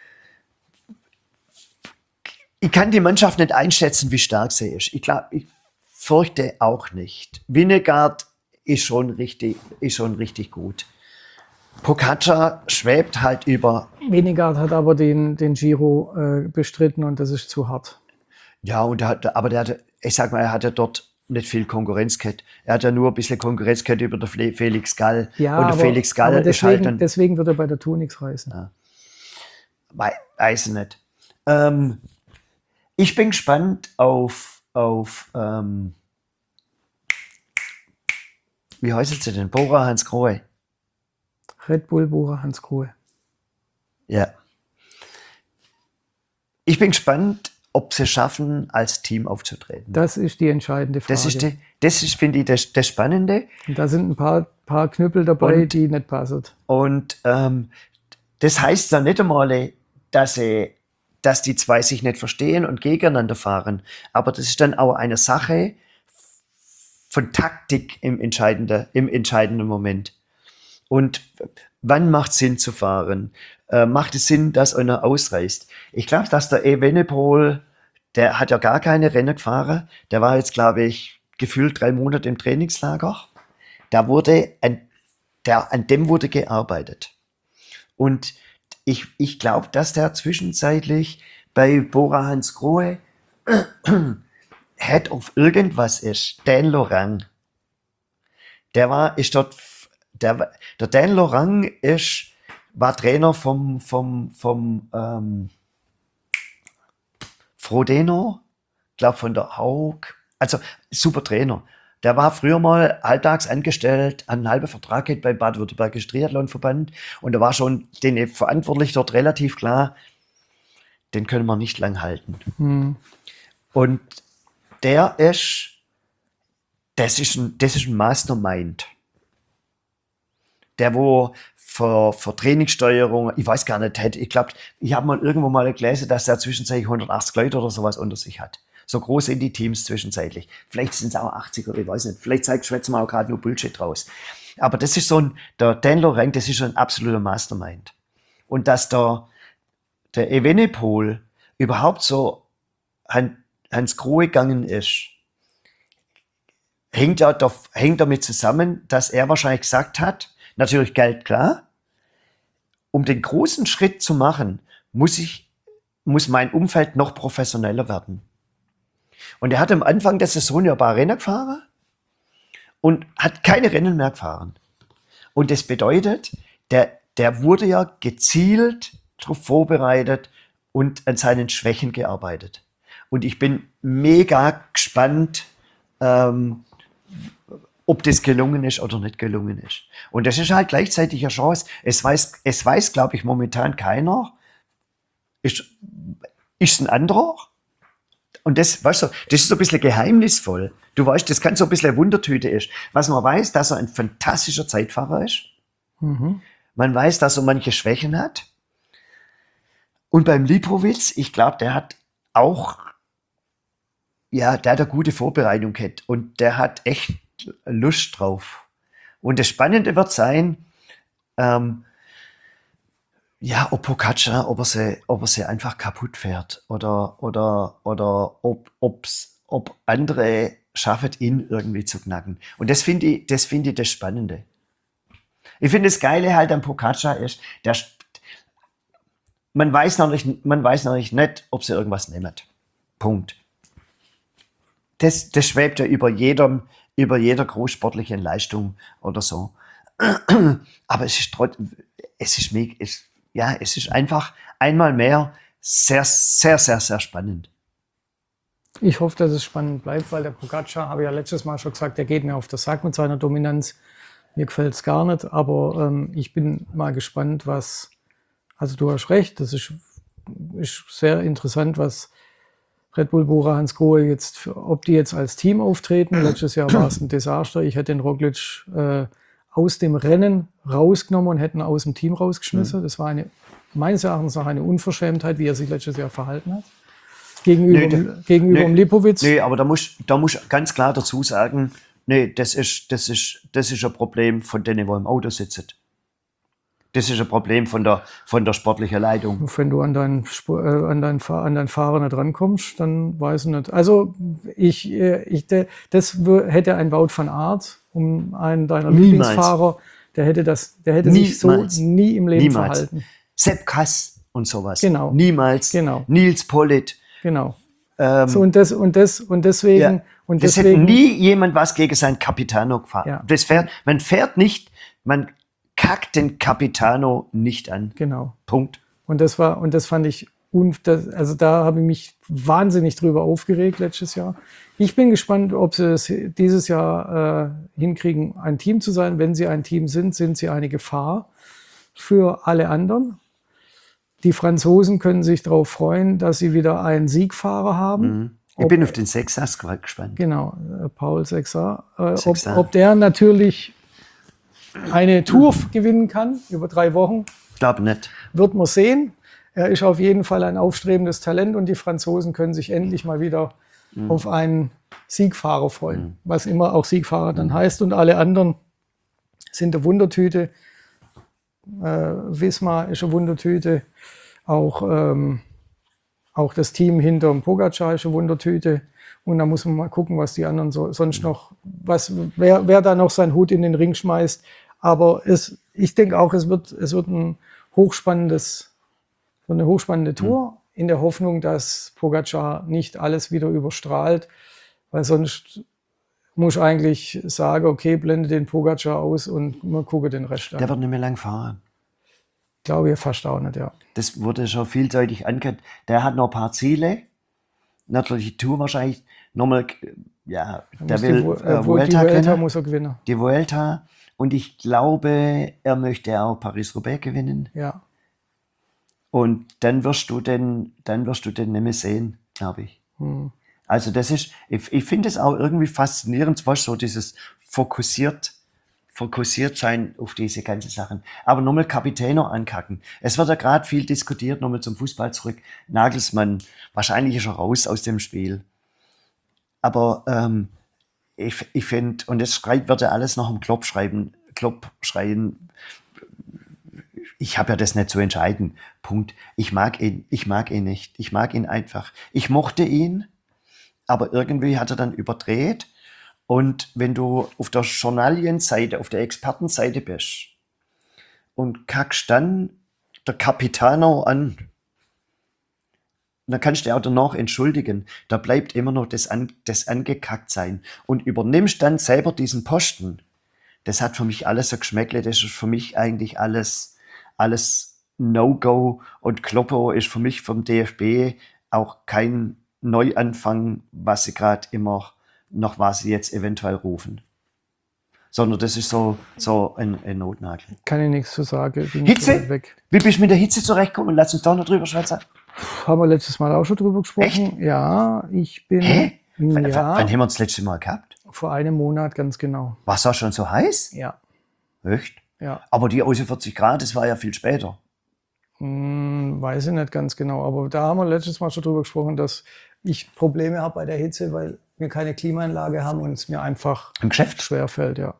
ich kann die Mannschaft nicht einschätzen, wie stark sie ist. Ich glaube, ich fürchte auch nicht. Vingegaard ist schon richtig, ist schon richtig gut. Pogačar schwebt halt über. Vingegaard hat aber den, den Giro äh, bestritten und das ist zu hart. Ja, und er hat, aber der hat, ich sag mal, er hat ja dort nicht viel Konkurrenz gehabt. Er hat ja nur ein bisschen Konkurrenz gehabt über den Felix Gall. Ja, und der aber, Felix Gall aber deswegen, ist halt dann, deswegen wird er bei der Tour nichts reißen. Ja. Weiß ich nicht. Ähm, ich bin gespannt auf, auf ähm, wie heißt sie denn? Bora Hansgrohe. Red Bull Bora Hansgrohe. Ja. Ich bin gespannt, ob sie schaffen, als Team aufzutreten. Das ist die entscheidende Frage. Das ist, die, das ist finde ich, das, das Spannende. Und da sind ein paar, paar Knüppel dabei, und, die nicht passen. Und ähm, das heißt dann nicht einmal, dass, sie, dass die zwei sich nicht verstehen und gegeneinander fahren. Aber das ist dann auch eine Sache von Taktik im entscheidenden, im entscheidenden Moment. Und wann macht es Sinn zu fahren? Äh, macht es Sinn, dass einer ausreißt? Ich glaube, dass der Evenepoel, der hat ja gar keine Rennen gefahren. Der war jetzt, glaube ich, gefühlt drei Monate im Trainingslager. Da wurde an, der, an dem wurde gearbeitet. Und ich, ich glaube, dass der zwischenzeitlich bei Bora Hansgrohe Head of irgendwas ist. Dan Lorang. Der war, ist dort, der, der Dan Lorang ist, war Trainer vom, vom, vom, ähm, Frodeno, glaube von der Haug. Also, super Trainer. Der war früher mal halbtags angestellt, einen halben Vertrag geht bei Baden-Württembergischen Triathlonverband und da war schon den verantwortlich dort relativ klar, den können wir nicht lang halten. Hm. Und der ist, das ist ein, das ist ein Mastermind. Der, wo für, für Trainingssteuerung, ich weiß gar nicht, ich glaube, ich habe mal irgendwo mal gelesen, dass der zwischenzeitlich hundertachtzig Leute oder sowas unter sich hat. So groß sind die Teams zwischenzeitlich. Vielleicht sind es auch achtzig oder ich weiß nicht. Vielleicht zeigt schwätzen wir auch gerade nur Bullshit raus. Aber das ist so ein, der Dan Lorang, das ist ein absoluter Mastermind. Und dass der, der Evenepoel überhaupt so an, ans Grohe gegangen ist, hängt ja da, hängt damit zusammen, dass er wahrscheinlich gesagt hat, natürlich Geld, klar, um den großen Schritt zu machen, muss ich, muss mein Umfeld noch professioneller werden. Und er hat am Anfang der Saison ja ein paar Rennen gefahren und hat keine Rennen mehr gefahren. Und das bedeutet, der, der wurde ja gezielt darauf vorbereitet und an seinen Schwächen gearbeitet. Und ich bin mega gespannt, ähm, ob das gelungen ist oder nicht gelungen ist. Und das ist halt gleichzeitig eine Chance. Es weiß, es weiß, glaube ich, momentan keiner. Ist, ist ein anderer? Und das, weißt du, das ist so ein bisschen geheimnisvoll. Du weißt, das kann so ein bisschen eine Wundertüte ist. Was man weiß, dass er ein fantastischer Zeitfahrer ist. Mhm. Man weiß, dass er manche Schwächen hat. Und beim Lipovic, ich glaube, der hat auch, ja, der hat eine gute Vorbereitung gehabt. Und der hat echt Lust drauf. Und das Spannende wird sein, ähm, ja, ob Pogačar, ob er sie, ob er sie einfach kaputt fährt oder, oder, oder ob, ob's, ob andere schaffen, ihn irgendwie zu knacken. Und das finde ich, das finde ich das Spannende. Ich finde das Geile halt an Pogačar ist, der, man weiß noch nicht, man weiß noch nicht, nicht, ob sie irgendwas nehmen. Punkt. Das, das schwebt ja über jedem, über jeder großsportlichen Leistung oder so. Aber es ist trotzdem, es ist mega, es, ja, es ist einfach einmal mehr sehr, sehr, sehr, sehr spannend. Ich hoffe, dass es spannend bleibt, weil der Pogačar, habe ich ja letztes Mal schon gesagt, der geht mir auf den Sack mit seiner Dominanz. Mir gefällt es gar nicht, aber ähm, ich bin mal gespannt, was, also du hast recht, das ist, ist sehr interessant, was Red Bull Bora Hansgrohe jetzt, ob die jetzt als Team auftreten. Letztes Jahr war es ein Desaster. Ich hätte den Roglic äh, aus dem Rennen rausgenommen und hätten aus dem Team rausgeschmissen. Mhm. Das war eine, meines Erachtens auch eine Unverschämtheit, wie er sich letztes Jahr verhalten hat. Gegenüber, nee, da, gegenüber nee, dem Lipovic. Nee, aber da muss, da muss ganz klar dazu sagen, nee, das ist, das ist, das ist ein Problem von denen, die im Auto sitzen. Das ist ein Problem von der, von der sportlichen Leitung. Wenn du an deinen, äh, an deinen, an deinen Fahrer nicht rankommst, dann weiß ich nicht. Also ich, ich, das hätte ein Wout van Aert, um einen deiner Niemals. Lieblingsfahrer, der hätte, das, der hätte sich so nie im Leben Niemals. verhalten. Sepp Kass und sowas. Genau. Niemals. Genau. Nils Pollitt. Genau. Ähm, so und, das, und, das, und deswegen... Ja, und das deswegen, hätte nie jemand was gegen seinen Capitano gefahren. Ja. Das fährt, man fährt nicht... Man kackt den Capitano nicht an. Genau. Punkt. Und das war, und das fand ich, un, das, also da habe ich mich wahnsinnig drüber aufgeregt letztes Jahr. Ich bin gespannt, ob sie es dieses Jahr äh, hinkriegen, ein Team zu sein. Wenn sie ein Team sind, sind sie eine Gefahr für alle anderen. Die Franzosen können sich darauf freuen, dass sie wieder einen Siegfahrer haben. Mhm. Ich ob, bin auf den Sechser gespannt. Genau, äh, Paul Sechser. Äh, ob, ob der natürlich eine Tour gewinnen kann, über drei Wochen. Ich glaube nicht. Wird man sehen. Er ist auf jeden Fall ein aufstrebendes Talent und die Franzosen können sich endlich mal wieder Mhm. auf einen Siegfahrer freuen, mhm. was immer auch Siegfahrer dann mhm. heißt. Und alle anderen sind eine Wundertüte. Äh, Wismar ist eine Wundertüte. Auch, ähm, auch das Team hinterm Pogacar ist eine Wundertüte. Und da muss man mal gucken, was die anderen so, sonst noch, was, wer, wer da noch seinen Hut in den Ring schmeißt. Aber es, ich denke auch, es wird, es wird ein hochspannendes, eine hochspannende Tour, mhm. in der Hoffnung, dass Pogacar nicht alles wieder überstrahlt, weil sonst muss ich eigentlich sagen, okay, blende den Pogacar aus und mal gucke den Rest an. Der wird nicht mehr lang fahren. Glaube ich fast auch nicht, ja. Das wurde schon vielseitig angehört. Der hat noch ein paar Ziele. Natürlich die Tour wahrscheinlich nochmal, ja, der will die, äh, äh, Vuelta, die Vuelta gewinnen. muss er gewinnen. Die Vuelta. Und ich glaube, er möchte auch Paris-Roubaix gewinnen. Ja. Und dann wirst du den, dann wirst du den nicht mehr sehen, glaube ich. Hm. Also das ist, ich, ich finde es auch irgendwie faszinierend, was so dieses fokussiert, fokussiert sein auf diese ganzen Sachen. Aber nochmal Kapitän noch ankacken. Es wird ja gerade viel diskutiert, nochmal zum Fußball zurück. Nagelsmann, wahrscheinlich ist er raus aus dem Spiel. Aber ähm, ich, ich finde, und das schreibt, wird ja alles noch im Klopp schreiben, Klopp schreien. Ich habe ja das nicht zu entscheiden. Punkt. Ich mag ihn, ich mag ihn nicht. Ich mag ihn einfach. Ich mochte ihn, aber irgendwie hat er dann überdreht. Und wenn du auf der Journalienseite, auf der Expertenseite bist und kackst dann der Capitano an, dann kannst du dich auch danach entschuldigen. Da bleibt immer noch das, an, das Angekacktsein. Und übernimmst dann selber diesen Posten. Das hat für mich alles ein Geschmäckle. Das ist für mich eigentlich alles, alles No-Go. Und Kloppo ist für mich vom D F B auch kein Neuanfang, was sie gerade immer noch was sie jetzt eventuell rufen. Sondern das ist so, so ein, ein Notnagel. Kann ich nichts zu sagen. Bin Hitze? Weg. Wie bist du mit der Hitze zurechtgekommen? Lass uns da noch drüber schwätzen. Haben wir letztes Mal auch schon drüber gesprochen. Echt? Ja, ich bin... Hä? W- Ja, Wann haben wir uns das letzte Mal gehabt? vor einem Monat ganz genau. War es auch schon so heiß? Ja, Echt? ja. Aber die vierzig Grad, das war ja viel später. Hm, weiß ich nicht ganz genau. Aber da haben wir letztes Mal schon drüber gesprochen, dass ich Probleme habe bei der Hitze, weil wir keine Klimaanlage haben und es mir einfach Im Geschäft? schwer fällt, ja.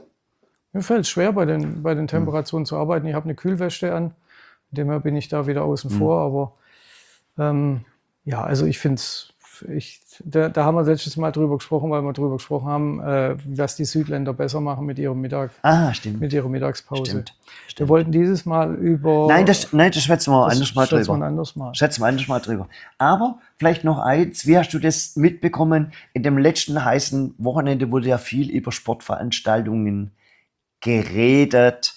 Mir fällt es schwer, bei den, bei den Temperaturen zu arbeiten. Ich habe eine Kühlwäsche an, demher bin ich da wieder außen vor. Aber ähm, ja, also ich finde es, ich, da, da haben wir letztes Mal drüber gesprochen, weil wir drüber gesprochen haben, äh, was die Südländer besser machen mit ihrem Mittag, Ah, stimmt. mit ihrer Mittagspause. Stimmt. Wir stimmt. wollten dieses Mal über... Nein, das, nein, das schwätzen wir das anders mal schätzen wir ein drüber. anderes Mal. Schätzen wir anders mal drüber. Aber vielleicht noch eins, wie hast du das mitbekommen? In dem letzten heißen Wochenende wurde ja viel über Sportveranstaltungen geredet.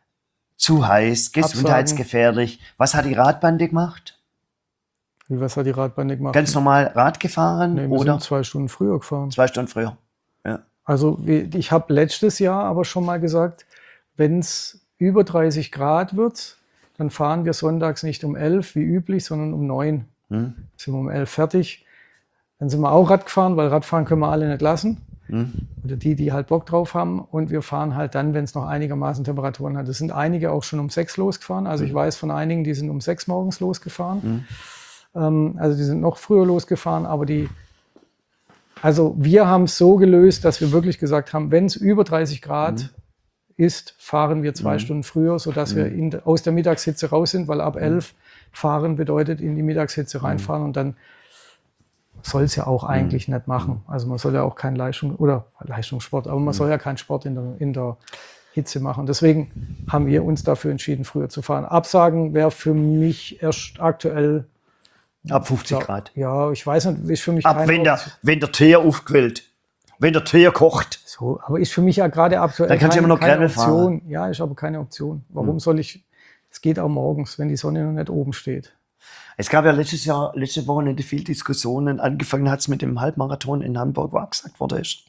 Zu heiß, gesundheitsgefährlich. Was hat die Radbande gemacht? Wie, was hat die Radbahn gemacht? Ganz normal Rad gefahren Nee, wir oder sind zwei Stunden früher gefahren. zwei Stunden früher? Ja. Also wie- ich habe letztes Jahr aber schon mal gesagt, wenn es über dreißig Grad wird, dann fahren wir sonntags nicht um elf wie üblich, sondern um neun. Hm. Sind wir um elf fertig. Dann sind wir auch Rad gefahren, weil Radfahren können wir alle nicht lassen. Hm. Oder die, die halt Bock drauf haben. Und wir fahren halt dann, wenn es noch einigermaßen Temperaturen hat. Es sind einige auch schon um sechs losgefahren. Also ich weiß von einigen, die sind um sechs morgens losgefahren. Hm. Ähm, also die sind noch früher losgefahren, aber die, also wir haben es so gelöst, dass wir wirklich gesagt haben, wenn es über dreißig Grad Mhm. ist, fahren wir zwei Mhm. Stunden früher, sodass wir in, aus der Mittagshitze raus sind, weil ab elf fahren bedeutet in die Mittagshitze reinfahren und dann soll es ja auch eigentlich nicht machen. Also man soll ja auch keinen Leistung oder Leistungssport, aber man soll ja keinen Sport in der, in der Hitze machen. Deswegen haben wir uns dafür entschieden, früher zu fahren. Absagen wäre für mich erst aktuell Ab fünfzig ja, Grad. Ja, ich weiß nicht, ist für mich Ab keine wenn der, Option. wenn der Tee aufquillt. Wenn der Tee kocht. So, aber ist für mich ja gerade aktuell Dann kannst du keine, immer noch keine Gravel Option. Ja, ist aber keine Option. Warum soll ich, es geht auch morgens, wenn die Sonne noch nicht oben steht. Es gab ja letztes Jahr, letzte Wochenende viel Diskussionen. Angefangen hat es mit dem Halbmarathon in Hamburg, wo abgesagt wurde. Ist.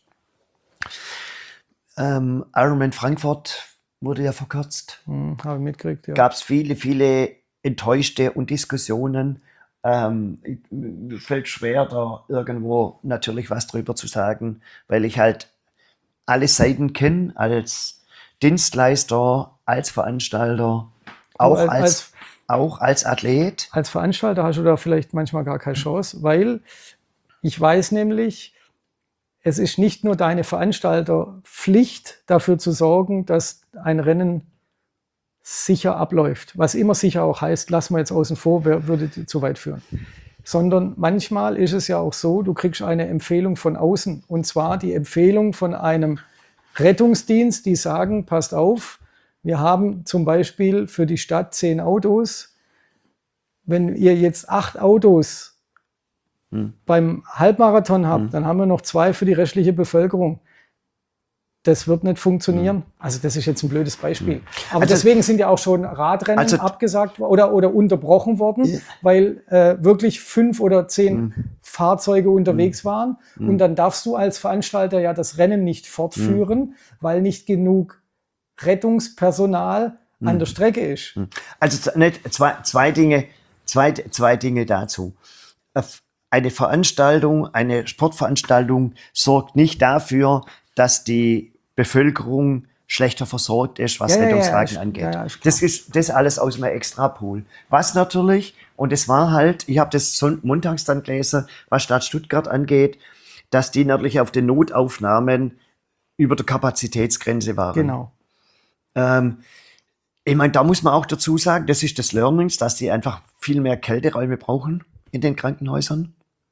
Ähm, Ironman Frankfurt wurde ja verkürzt. Hm, habe ich mitgekriegt, ja. Gab es viele, viele Enttäuschte und Diskussionen. Ähm, mir fällt schwer, da irgendwo natürlich was drüber zu sagen, weil ich halt alle Seiten kenne, als Dienstleister, als Veranstalter, auch als- als, als- auch als Athlet. Als Veranstalter hast du da vielleicht manchmal gar keine Chance, weil Ich weiß nämlich, es ist nicht nur deine Veranstalterpflicht, dafür zu sorgen, dass ein Rennen sicher abläuft. Was immer sicher auch heißt, lassen wir jetzt außen vor, wer würde zu weit führen. Sondern manchmal ist es ja auch so, du kriegst eine Empfehlung von außen. Und zwar die Empfehlung von einem Rettungsdienst, die sagen, passt auf, wir haben zum Beispiel für die Stadt zehn Autos. Wenn ihr jetzt acht Autos hm. beim Halbmarathon habt, hm. dann haben wir noch zwei für die restliche Bevölkerung. Das wird nicht funktionieren. Hm. Also das ist jetzt ein blödes Beispiel. Hm. Aber also, deswegen sind ja auch schon Radrennen also, abgesagt oder, oder unterbrochen worden, ja. weil äh, wirklich fünf oder zehn hm. Fahrzeuge unterwegs hm. waren. Hm. Und dann darfst du als Veranstalter ja das Rennen nicht fortführen, hm. weil nicht genug Rettungspersonal hm. an der Strecke ist. Hm. Also nicht, zwei, zwei, Dinge, zwei, zwei Dinge dazu. Eine Veranstaltung, eine Sportveranstaltung sorgt nicht dafür, dass die Bevölkerung schlechter versorgt ist, was ja, Rettungswagen ja, ja, angeht. Ja, ja, ist das ist das alles aus einem Extrapool. Was natürlich, und es war halt, ich habe das montags dann gelesen, was Stadt Stuttgart angeht, dass die natürlich auf den Notaufnahmen über der Kapazitätsgrenze waren. Genau. Ähm, ich meine, da muss man auch dazu sagen, das ist das Learnings, dass die einfach viel mehr Kälteräume brauchen in den Krankenhäusern.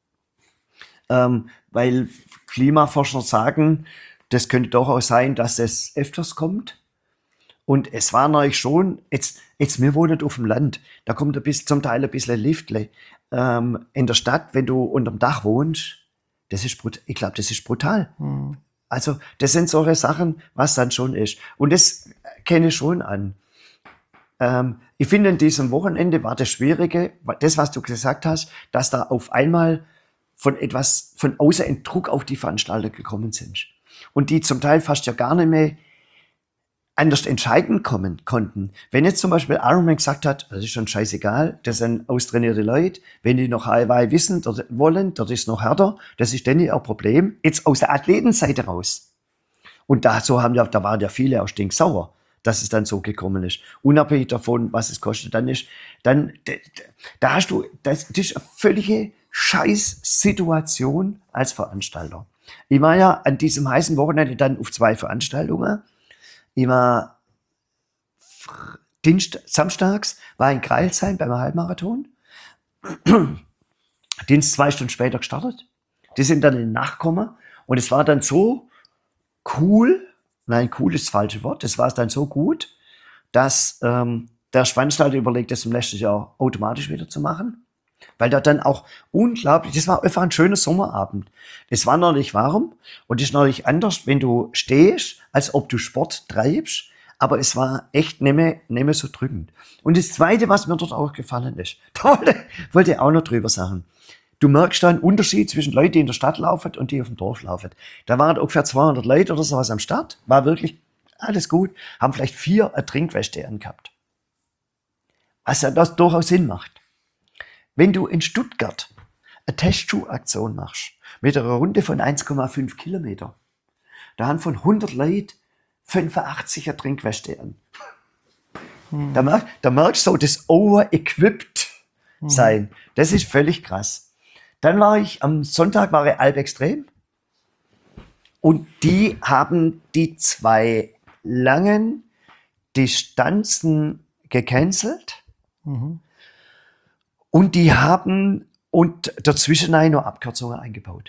Ähm, weil Klimaforscher sagen, das könnte durchaus sein, dass es öfters kommt. Und es war natürlich schon, jetzt, jetzt wir wohnen auf dem Land, da kommt ein bisschen, zum Teil ein bisschen Liftle. Ähm, in der Stadt, wenn du unterm Dach wohnst, das ist, ich glaube, das ist brutal. Mhm. Also das sind solche Sachen, was dann schon ist. Und das kenne ich schon an. Ähm, ich finde, in diesem Wochenende war das Schwierige, das, was du gesagt hast, dass da auf einmal von etwas, von außen ein Druck auf die Veranstalter gekommen sind. Und die zum Teil fast ja gar nicht mehr anders entscheiden kommen konnten. Wenn jetzt zum Beispiel Ironman gesagt hat, das ist schon scheißegal, das sind austrainierte Leute, wenn die noch Hawaii wissen dort wollen, dort ist noch härter, das ist dann ihr Problem. Jetzt aus der Athletenseite raus. Und da, so haben ja, da waren ja viele auch stinksauer, dass es dann so gekommen ist. Unabhängig davon, was es kostet, dann ist, dann, da hast du, das, das ist eine völlige Scheißsituation als Veranstalter. Ich war ja an diesem heißen Wochenende dann auf zwei Veranstaltungen. Ich war Dienst, samstags war in Greilsheim beim Halbmarathon. Dienst zwei Stunden später gestartet. Die sind dann in die Nacht gekommen. Und es war dann so cool, nein, cool ist das falsche Wort, es war dann so gut, dass ähm, der Veranstalter überlegt, das im nächsten Jahr automatisch wieder zu machen. Weil da dann auch unglaublich, das war einfach ein schöner Sommerabend. Es war noch nicht warm und es ist noch nicht anders, wenn du stehst, als ob du Sport treibst, aber es war echt nicht mehr, nicht mehr so drückend. Und das Zweite, was mir dort auch gefallen ist, da wollte ich auch noch drüber sagen. Du merkst da einen Unterschied zwischen Leuten, die in der Stadt laufen und die auf dem Dorf laufen. Da waren ungefähr zweihundert Leute oder sowas am Start, war wirklich alles gut, haben vielleicht vier Trinkwäste angehabt. Was ja das durchaus Sinn macht. Wenn du in Stuttgart eine Testschuhaktion machst, mit einer Runde von eins Komma fünf Kilometer, da haben von hundert Leuten fünfundachtzig eine Trinkwäste an. Hm. Da, merk, da merkst du so das over-equipped sein. Hm. Das ist völlig krass. Dann war ich, am Sonntag war ich Alpextrem und die haben die zwei langen Distanzen gecancelt. Mhm. Und die haben und dazwischen noch Abkürzungen eingebaut.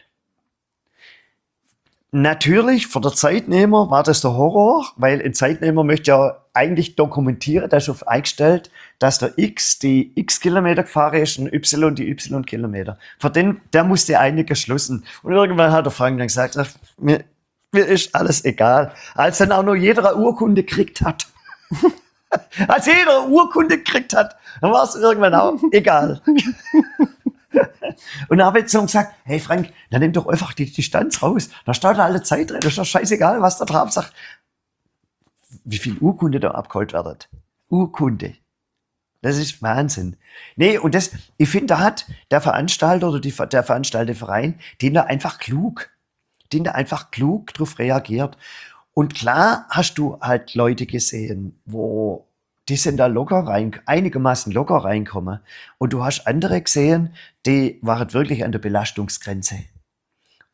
Natürlich, für den Zeitnehmer war das der Horror, weil ein Zeitnehmer möchte ja eigentlich dokumentieren, da ist auf eingestellt, dass der X die X Kilometer gefahren ist und Y die Y Kilometer. Für den, der musste eigentlich geschlossen. Und irgendwann hat der Frank dann gesagt, ach, mir, mir ist alles egal. Als dann auch noch jeder eine Urkunde gekriegt hat. Als jeder eine Urkunde gekriegt hat, dann war es irgendwann auch egal. Und dann habe ich so gesagt, hey Frank, dann nimm doch einfach die Distanz raus. Da steht da alle Zeit drin, das ist doch scheißegal, was da drauf sagt. Wie viel Urkunde da abgeholt wird. Urkunde. Das ist Wahnsinn. Nee, und das, ich finde, da hat der Veranstalter oder die, der Veranstalterverein, den da einfach klug, den da einfach klug drauf reagiert. Und klar hast du halt Leute gesehen, wo die sind da locker rein, einigermaßen locker reinkommen. Und du hast andere gesehen, die waren wirklich an der Belastungsgrenze.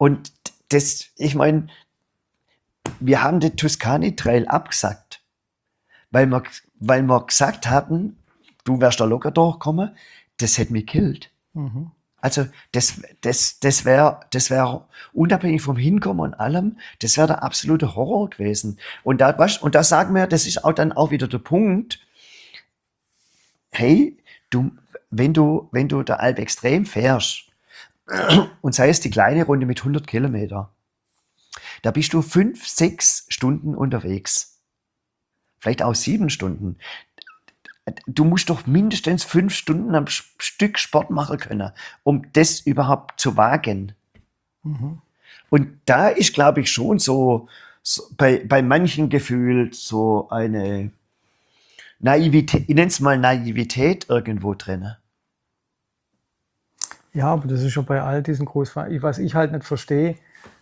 Und das, ich meine, wir haben den Tuscany Trail abgesagt, weil wir, weil wir gesagt hatten, du wärst da locker durchgekommen, das hätte mich gekillt. Mhm. Also das, das, das wäre das wär unabhängig vom Hinkommen und allem, das wäre der absolute Horror gewesen. Und da, weißt, und da sagen wir, das ist auch dann auch wieder der Punkt, hey, du, wenn du, wenn du der Alp extrem fährst, und sei es die kleine Runde mit hundert Kilometer, da bist du fünf, sechs Stunden unterwegs. Vielleicht auch sieben Stunden. Du musst doch mindestens fünf Stunden am Stück Sport machen können, um das überhaupt zu wagen. Mhm. Und da ist, glaube ich, schon so, so bei, bei manchen gefühlt so eine Naivität, ich nenne es mal Naivität irgendwo drin. Ja, aber das ist schon bei all diesen Großveranstaltungen, was ich halt nicht verstehe.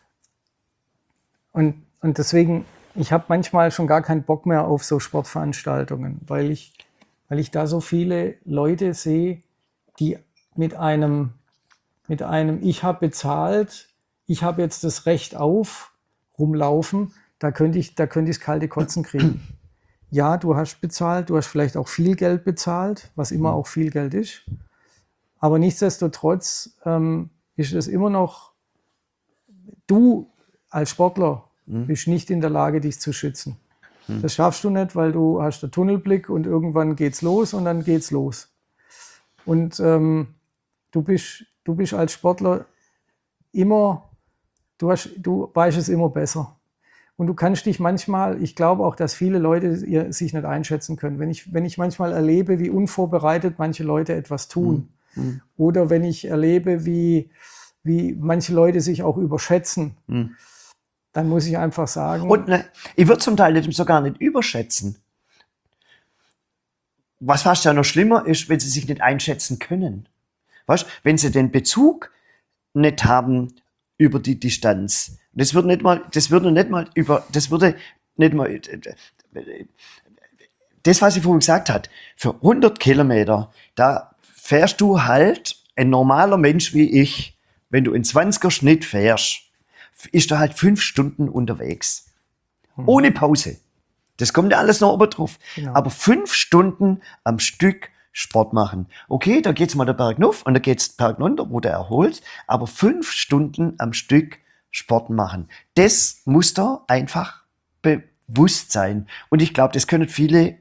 Und, und deswegen, ich habe manchmal schon gar keinen Bock mehr auf so Sportveranstaltungen, weil ich, weil ich da so viele Leute sehe, die mit einem, mit einem ich habe bezahlt, ich habe jetzt das Recht auf, rumlaufen, da könnte ich, da könnte ich das kalte Kotzen kriegen. Ja, du hast bezahlt, du hast vielleicht auch viel Geld bezahlt, was immer auch viel Geld ist. Aber nichtsdestotrotz ähm, ist es immer noch, du als Sportler mhm. bist nicht in der Lage, dich zu schützen. Mhm. Das schaffst du nicht, weil du hast den Tunnelblick und irgendwann geht's los und dann geht's los. Und ähm, du bist, du bist als Sportler immer, du, hast, du weißt es immer besser. Und du kannst dich manchmal, ich glaube auch, dass viele Leute sich nicht einschätzen können. Wenn ich, wenn ich manchmal erlebe, wie unvorbereitet manche Leute etwas tun, mhm. oder wenn ich erlebe, wie, wie manche Leute sich auch überschätzen, mhm. dann muss ich einfach sagen... Und ne, ich würde zum Teil nicht, sogar nicht überschätzen. Was fast ja noch schlimmer ist, wenn sie sich nicht einschätzen können. Weißt, wenn sie den Bezug nicht haben über die Distanz. Das würde nicht mal, das würde nicht mal über, das würde nicht mal, das, was ich vorhin gesagt habe, für hundert Kilometer, da fährst du halt, ein normaler Mensch wie ich, wenn du in zwanziger Schnitt fährst, ist er halt fünf Stunden unterwegs. Hm. Ohne Pause. Das kommt ja alles noch oben drauf. Genau. Aber fünf Stunden am Stück Sport machen. Okay, da geht's mal der Berg rauf und da geht's Berg runter, wo du erholst, aber fünf Stunden am Stück Sport machen. Das muss da einfach bewusst sein. Und ich glaube, das können viele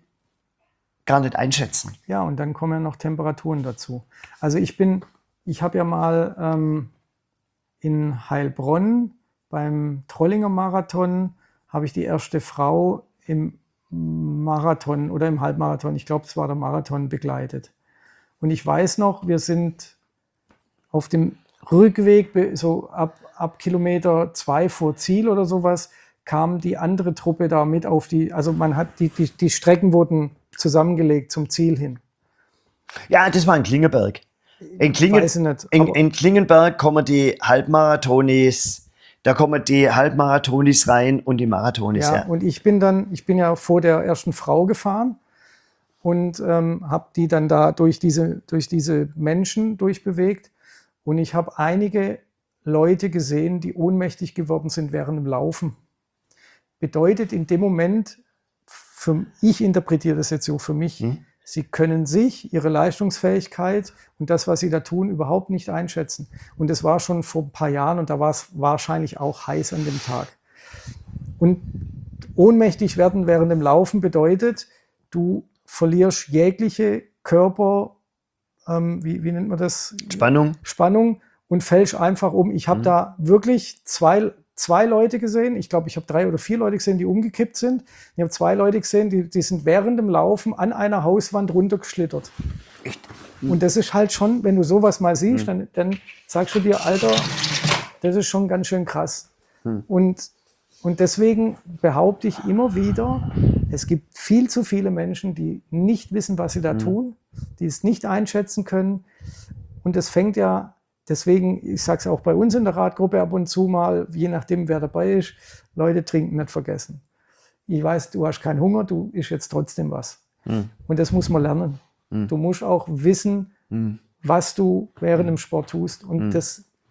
gar nicht einschätzen. Ja, und dann kommen ja noch Temperaturen dazu. Also ich bin, ich habe ja mal ähm, in Heilbronn beim Trollinger Marathon habe ich die erste Frau im Marathon oder im Halbmarathon, ich glaube, es war der Marathon, begleitet. Und ich weiß noch, wir sind auf dem Rückweg, so ab, ab Kilometer zwei vor Ziel oder sowas, kam die andere Truppe da mit auf die, also man hat, die, die, die Strecken wurden zusammengelegt zum Ziel hin. Ja, das war in Klingenberg. In, Klingen, weiß ich nicht, in, in Klingenberg kommen die Halbmarathonis, da kommen die Halbmarathonis rein und die Marathonis. Ja, ja. Und ich bin dann, ich bin ja vor der ersten Frau gefahren und ähm, habe die dann da durch diese, durch diese Menschen durchbewegt. Und ich habe einige Leute gesehen, die ohnmächtig geworden sind während dem Laufen. Bedeutet in dem Moment, für, ich interpretiere das jetzt so für mich, hm? Sie können sich, ihre Leistungsfähigkeit und das, was sie da tun, überhaupt nicht einschätzen. Und das war schon vor ein paar Jahren und da war es wahrscheinlich auch heiß an dem Tag. Und ohnmächtig werden während dem Laufen bedeutet, du verlierst jegliche Körper, ähm, wie, wie nennt man das? Spannung. Spannung und fällst einfach um. Ich habe mhm. da wirklich zwei, zwei Leute gesehen. Ich glaube, ich habe drei oder vier Leute gesehen, die umgekippt sind. Ich habe zwei Leute gesehen, die, die sind während dem Laufen an einer Hauswand runtergeschlittert. Echt? Mhm. Und das ist halt schon, wenn du sowas mal siehst, mhm. dann, dann sagst du dir, Alter, das ist schon ganz schön krass. Mhm. Und, und deswegen behaupte ich immer wieder, es gibt viel zu viele Menschen, die nicht wissen, was sie da mhm. tun, die es nicht einschätzen können. Und das fängt ja, deswegen, ich sage es auch bei uns in der Radgruppe ab und zu mal, je nachdem, wer dabei ist, Leute trinken nicht vergessen. Ich weiß, du hast keinen Hunger, du isst jetzt trotzdem was. Mhm. Und das muss man lernen. Mhm. Du musst auch wissen, mhm. was du während dem Sport tust. Und mhm. das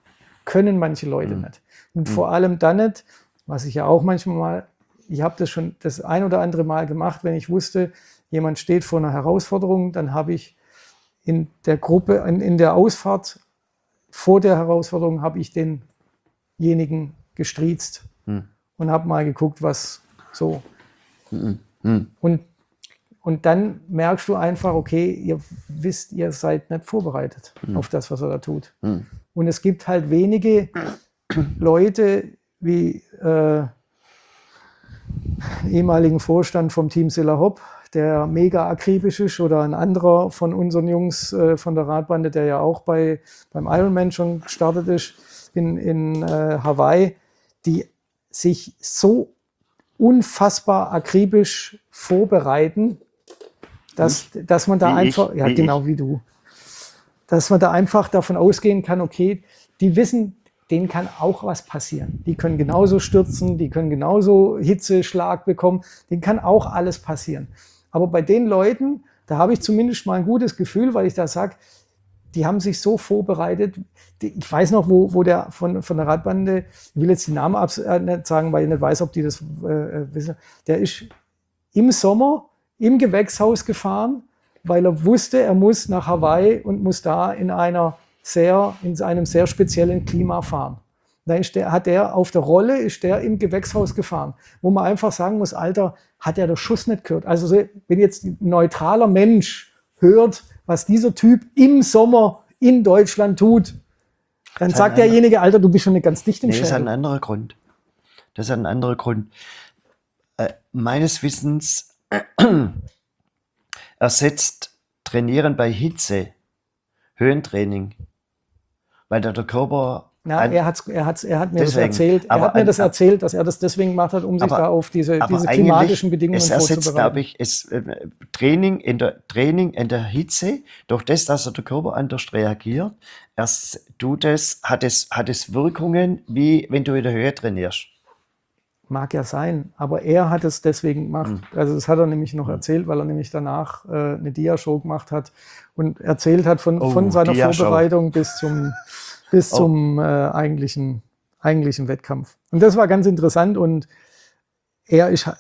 können manche Leute Mhm. nicht. Und Mhm. vor allem dann nicht, was ich ja auch manchmal mal, ich habe das schon das ein oder andere Mal gemacht, wenn ich wusste, jemand steht vor einer Herausforderung, dann habe ich in der Gruppe, in, in der Ausfahrt vor der Herausforderung, habe ich denjenigen gestriezt Mhm. und habe mal geguckt, was so. Mhm. Mhm. Und, und dann merkst du einfach, okay, ihr wisst, ihr seid nicht vorbereitet Mhm. auf das, was er da tut. Mhm. Und es gibt halt wenige Leute wie äh, ehemaligen Vorstand vom Team Silla Hopp, der mega akribisch ist, oder ein anderer von unseren Jungs äh, von der Radbande, der ja auch bei, beim Ironman schon gestartet ist in, in äh, Hawaii, die sich so unfassbar akribisch vorbereiten, dass, dass man da Wie einfach, ich, ja wie genau ich. wie du, dass man da einfach davon ausgehen kann, okay, die wissen, denen kann auch was passieren. Die können genauso stürzen, die können genauso Hitzeschlag bekommen, denen kann auch alles passieren. Aber bei den Leuten, da habe ich zumindest mal ein gutes Gefühl, weil ich da sage, die haben sich so vorbereitet. Die, ich weiß noch, wo, wo der von, von der Radbande, ich will jetzt die Namen abs äh, nicht sagen, weil ich nicht weiß, ob die das äh, wissen, der ist im Sommer im Gewächshaus gefahren, weil er wusste, er muss nach Hawaii und muss da in einer sehr, in einem sehr speziellen Klima fahren. Da ist der, hat der auf der Rolle, ist der im Gewächshaus gefahren, wo man einfach sagen muss, Alter, hat er den Schuss nicht gehört. Also so, wenn jetzt ein neutraler Mensch hört, was dieser Typ im Sommer in Deutschland tut, dann Das hat sagt einen derjenige, Alter, du bist schon nicht ganz dicht im Nee, das hat einen Schädel. anderen Grund. Das hat einen anderen Grund. Äh, meines Wissens ersetzt Trainieren bei Hitze Höhentraining, weil da der Körper Ja, an, er, hat's, er, hat's, er hat mir deswegen, das erzählt. Er aber hat mir an- das erzählt, dass er das deswegen gemacht hat, um sich aber- da auf diese, aber diese eigentlich, klimatischen Bedingungen es ersetzt, vorzubereiten. glaube ich, es, äh, Training in der Training in der Hitze, durch das, dass der Körper anders reagiert, erst tut es, hat es, hat es Wirkungen, wie wenn du in der Höhe trainierst. Mag ja sein, aber er hat es deswegen gemacht. Hm. Also das hat er nämlich noch Hm. erzählt, weil er nämlich danach äh, eine Dia-Show gemacht hat und erzählt hat von, Oh, von seiner Dia-Show. Vorbereitung bis zum, bis Oh. zum äh, eigentlichen, eigentlichen Wettkampf. Und das war ganz interessant und er ist, ha-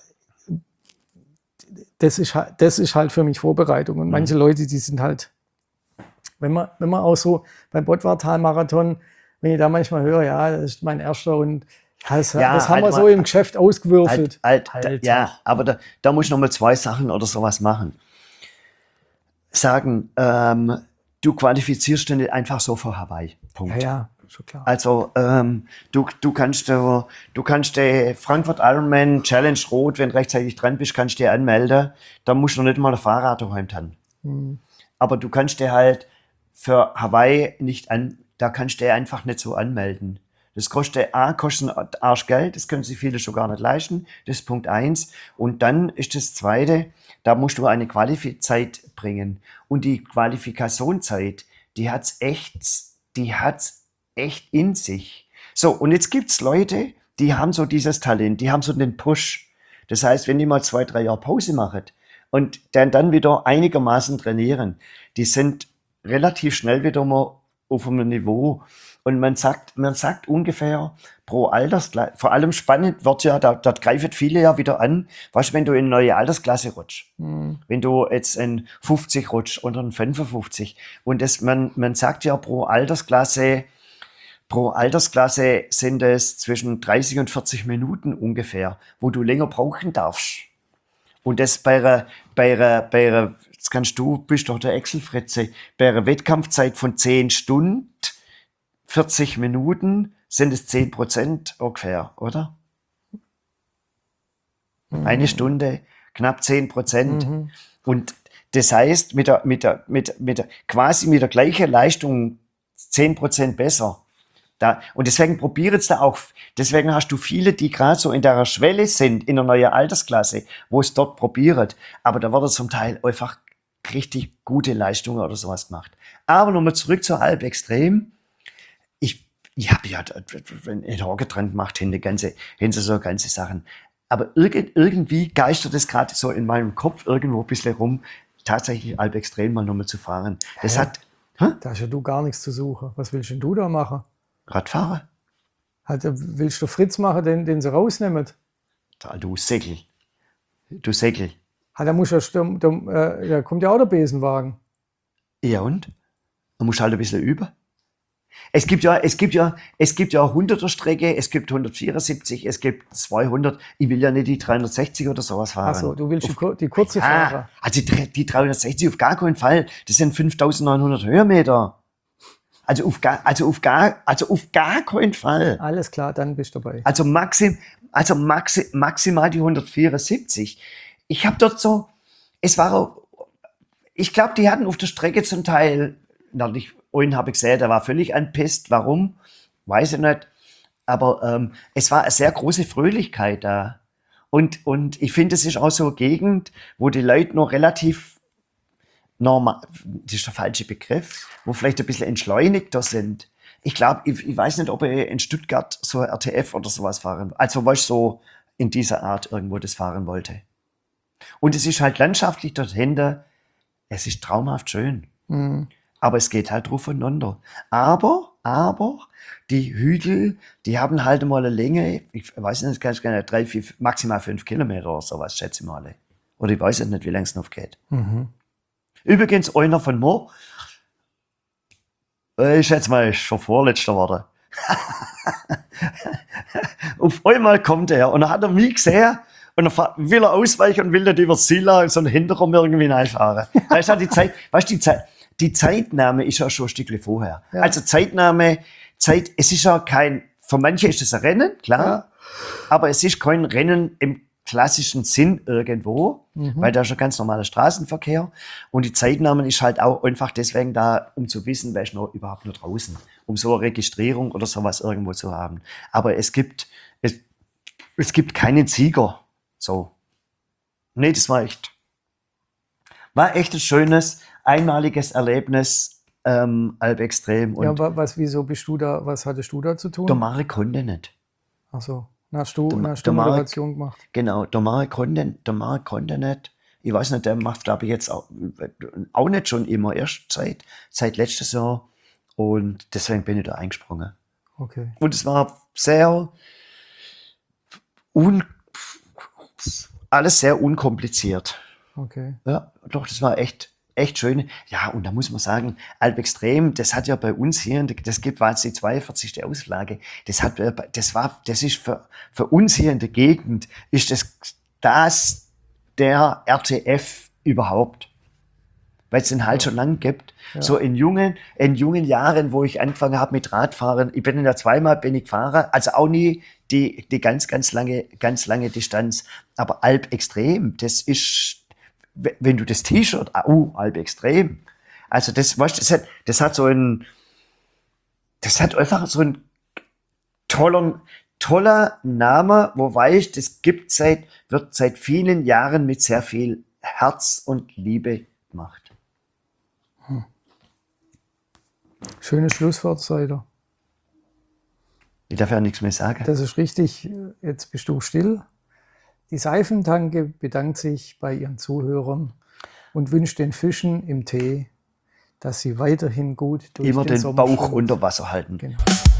das ist, ha- das ist halt für mich Vorbereitung. Und Mhm. manche Leute, die sind halt, wenn man, wenn man auch so beim Bottwartal-Marathon, wenn ich da manchmal höre, ja, das ist mein erster und das, Ja, das haben halt wir so mal- im Geschäft ausgewürfelt. Alt, alt, da, Alter. ja, aber da, da muss ich noch mal zwei Sachen oder sowas machen. Sagen, ähm, du qualifizierst dich nicht einfach so für Hawaii. Punkt. Ja, ja, schon klar. Also ähm, du, du kannst äh, du kannst die Frankfurt Ironman Challenge Rot, wenn du rechtzeitig dran bist, kannst du dir anmelden. Da musst du noch nicht mal ein Fahrrad daheim haben. Hm. Aber du kannst dir halt für Hawaii nicht an, da kannst du dir einfach nicht so anmelden. Das kostet A, kostet ein Arschgeld, das können sich viele schon gar nicht leisten. Das ist Punkt eins. Und dann ist das zweite, da musst du eine Qualifizeit bringen. Und die Qualifikationszeit, die hat's echt, die hat's echt in sich. So, und jetzt gibt's Leute, die haben so dieses Talent, die haben so den Push. Das heißt, wenn die mal zwei, drei Jahre Pause machen und dann, dann wieder einigermaßen trainieren, die sind relativ schnell wieder mal auf einem Niveau. Und man sagt, man sagt ungefähr pro Altersklasse, vor allem spannend wird ja, da, da greifen viele ja wieder an, was, wenn du in eine neue Altersklasse rutschst. Hm. Wenn du jetzt in fünfzig rutschst oder in fünfundfünfzig. Und das, man, man sagt ja pro Altersklasse, pro Altersklasse sind es zwischen dreißig und vierzig Minuten ungefähr, wo du länger brauchen darfst. Und das bei einer, bei einer, bei einer, jetzt kannst du, bist doch der Excel-Fritze, bei einer Wettkampfzeit von zehn Stunden, vierzig Minuten, sind es zehn Prozent ungefähr, oder? Eine Stunde, knapp zehn Prozent. Mhm. Und das heißt, mit der, mit der, mit, mit der, quasi mit der gleichen Leistung zehn Prozent besser. Da, und deswegen probiert es da auch, deswegen hast du viele, die gerade so in der Schwelle sind, in einer neuen Altersklasse, wo es dort probiert. Aber da wird zum Teil einfach richtig gute Leistungen oder sowas gemacht. Aber nochmal zurück zur Alp Extrem. Ich, ich habe ja einen Horgetrend gemacht, hinter ganze, hinter so ganze Sachen. Aber irgend, irgendwie geistert es gerade so in meinem Kopf irgendwo ein bisschen rum, tatsächlich Alp Extrem mal nochmal zu fahren. Das Hä? hat, hä? Da hast ja du gar nichts zu suchen. Was willst denn du da machen? Radfahrer? Also willst du Fritz machen, den, den sie rausnehmen? Da, du Säckel. Du Säckel. Ah, da, muss ja, da, äh, da kommt ja auch der Besenwagen. Ja und? Man muss halt ein bisschen üben. Es gibt ja, es gibt ja, es gibt ja hunderter Strecke, es gibt hundertvierundsiebzig, es gibt zweihundert. Ich will ja nicht die dreihundertsechzig oder sowas fahren. Achso, du willst die, auf, kur- die kurze ja, fahren. also die, die dreihundertsechzig auf gar keinen Fall. Das sind fünftausendneunhundert Höhenmeter. Also auf gar, also auf gar, also auf gar keinen Fall. Alles klar, dann bist du dabei. Also maxim, also maxi, maximal die hundertvierundsiebzig. Ich habe dort so, es war auch, ich glaube, die hatten auf der Strecke zum Teil, na, ich, einen habe ich gesehen, der war völlig anpisst. Warum? Weiß ich nicht. Aber ähm, es war eine sehr große Fröhlichkeit da. Und, und ich finde, es ist auch so eine Gegend, wo die Leute noch relativ normal, das ist der falsche Begriff, wo vielleicht ein bisschen entschleunigter sind. Ich glaube, ich, ich weiß nicht, ob ich in Stuttgart so R T F oder sowas fahren, also was ich so in dieser Art irgendwo das fahren wollte. Und es ist halt landschaftlich dort hinten, es ist traumhaft schön. Mhm. Aber es geht halt drauf voneinander. Aber, aber, die Hügel, die haben halt mal eine Länge, ich weiß nicht, ganz gerne, drei, vier, maximal fünf Kilometer oder sowas, schätze ich mal. Oder ich weiß nicht, wie lange es noch geht. Mhm. Übrigens, einer von mir, ich schätze mal, ist schon vorletzter geworden. Auf einmal kommt er und dann hat er mich gesehen und dann will er ausweichen und will nicht über Sila so einen Hinterraum irgendwie reinfahren. Da ist halt die Zeit, weißt du, die Zeit, die Zeitnahme ist ja schon ein Stückchen vorher. Ja. Also Zeitnahme, Zeit, es ist ja kein, für manche ist es ein Rennen, klar, ja. Aber es ist kein Rennen im klassischen Sinn irgendwo, mhm. weil da ist schon ganz normaler Straßenverkehr und die Zeitnahme ist halt auch einfach deswegen da, um zu wissen, wer ist noch überhaupt nur draußen, um so eine Registrierung oder sowas irgendwo zu haben. Aber es gibt, es, es gibt keinen Sieger, so. Nee, das war echt, war echt ein schönes, einmaliges Erlebnis, ähm, Alp Extrem. Und ja, was, wieso bist du da, was hattest du da zu tun? Der Marek konnte nicht. Ach so, dann hast du, der, hast du Moderation gemacht. Genau, der Marek konnte, der Marek konnte nicht. Ich weiß nicht, der macht, glaube ich, jetzt auch, auch nicht schon immer, erst seit, seit letztes Jahr. Und deswegen bin ich da eingesprungen. Okay. Und es war sehr, un, alles sehr unkompliziert. Okay. Ja, doch, das war echt, echt schön. Ja, und da muss man sagen, Alp Extrem, das hat ja bei uns hier, das gibt, war jetzt die zweiundvierzigste Auslage, das hat, das war, das ist für, für uns hier in der Gegend, ist das, das der R T F überhaupt. Weil es den halt ja. schon lange gibt. Ja. So in jungen, in jungen Jahren, wo ich angefangen habe mit Radfahren, ich bin ja zweimal bin ich gefahren, also auch nie die, die ganz, ganz lange, ganz lange Distanz. Aber Alp Extrem, das ist, wenn du das T-Shirt, oh, Alp Extrem, also das, weißt du, das hat, das hat so ein, das hat einfach so ein toller, toller Name, wo weiß, das gibt seit, wird seit vielen Jahren mit sehr viel Herz und Liebe gemacht. Hm. Schönes Schlusswort, Seider. Ich darf ja nichts mehr sagen. Das ist richtig. Jetzt bist du still. Die Seifentanke bedankt sich bei ihren Zuhörern und wünscht den Fischen im Tee, dass sie weiterhin gut durch Immer den den Sommer Bauch schwimmen. unter Wasser halten. Genau.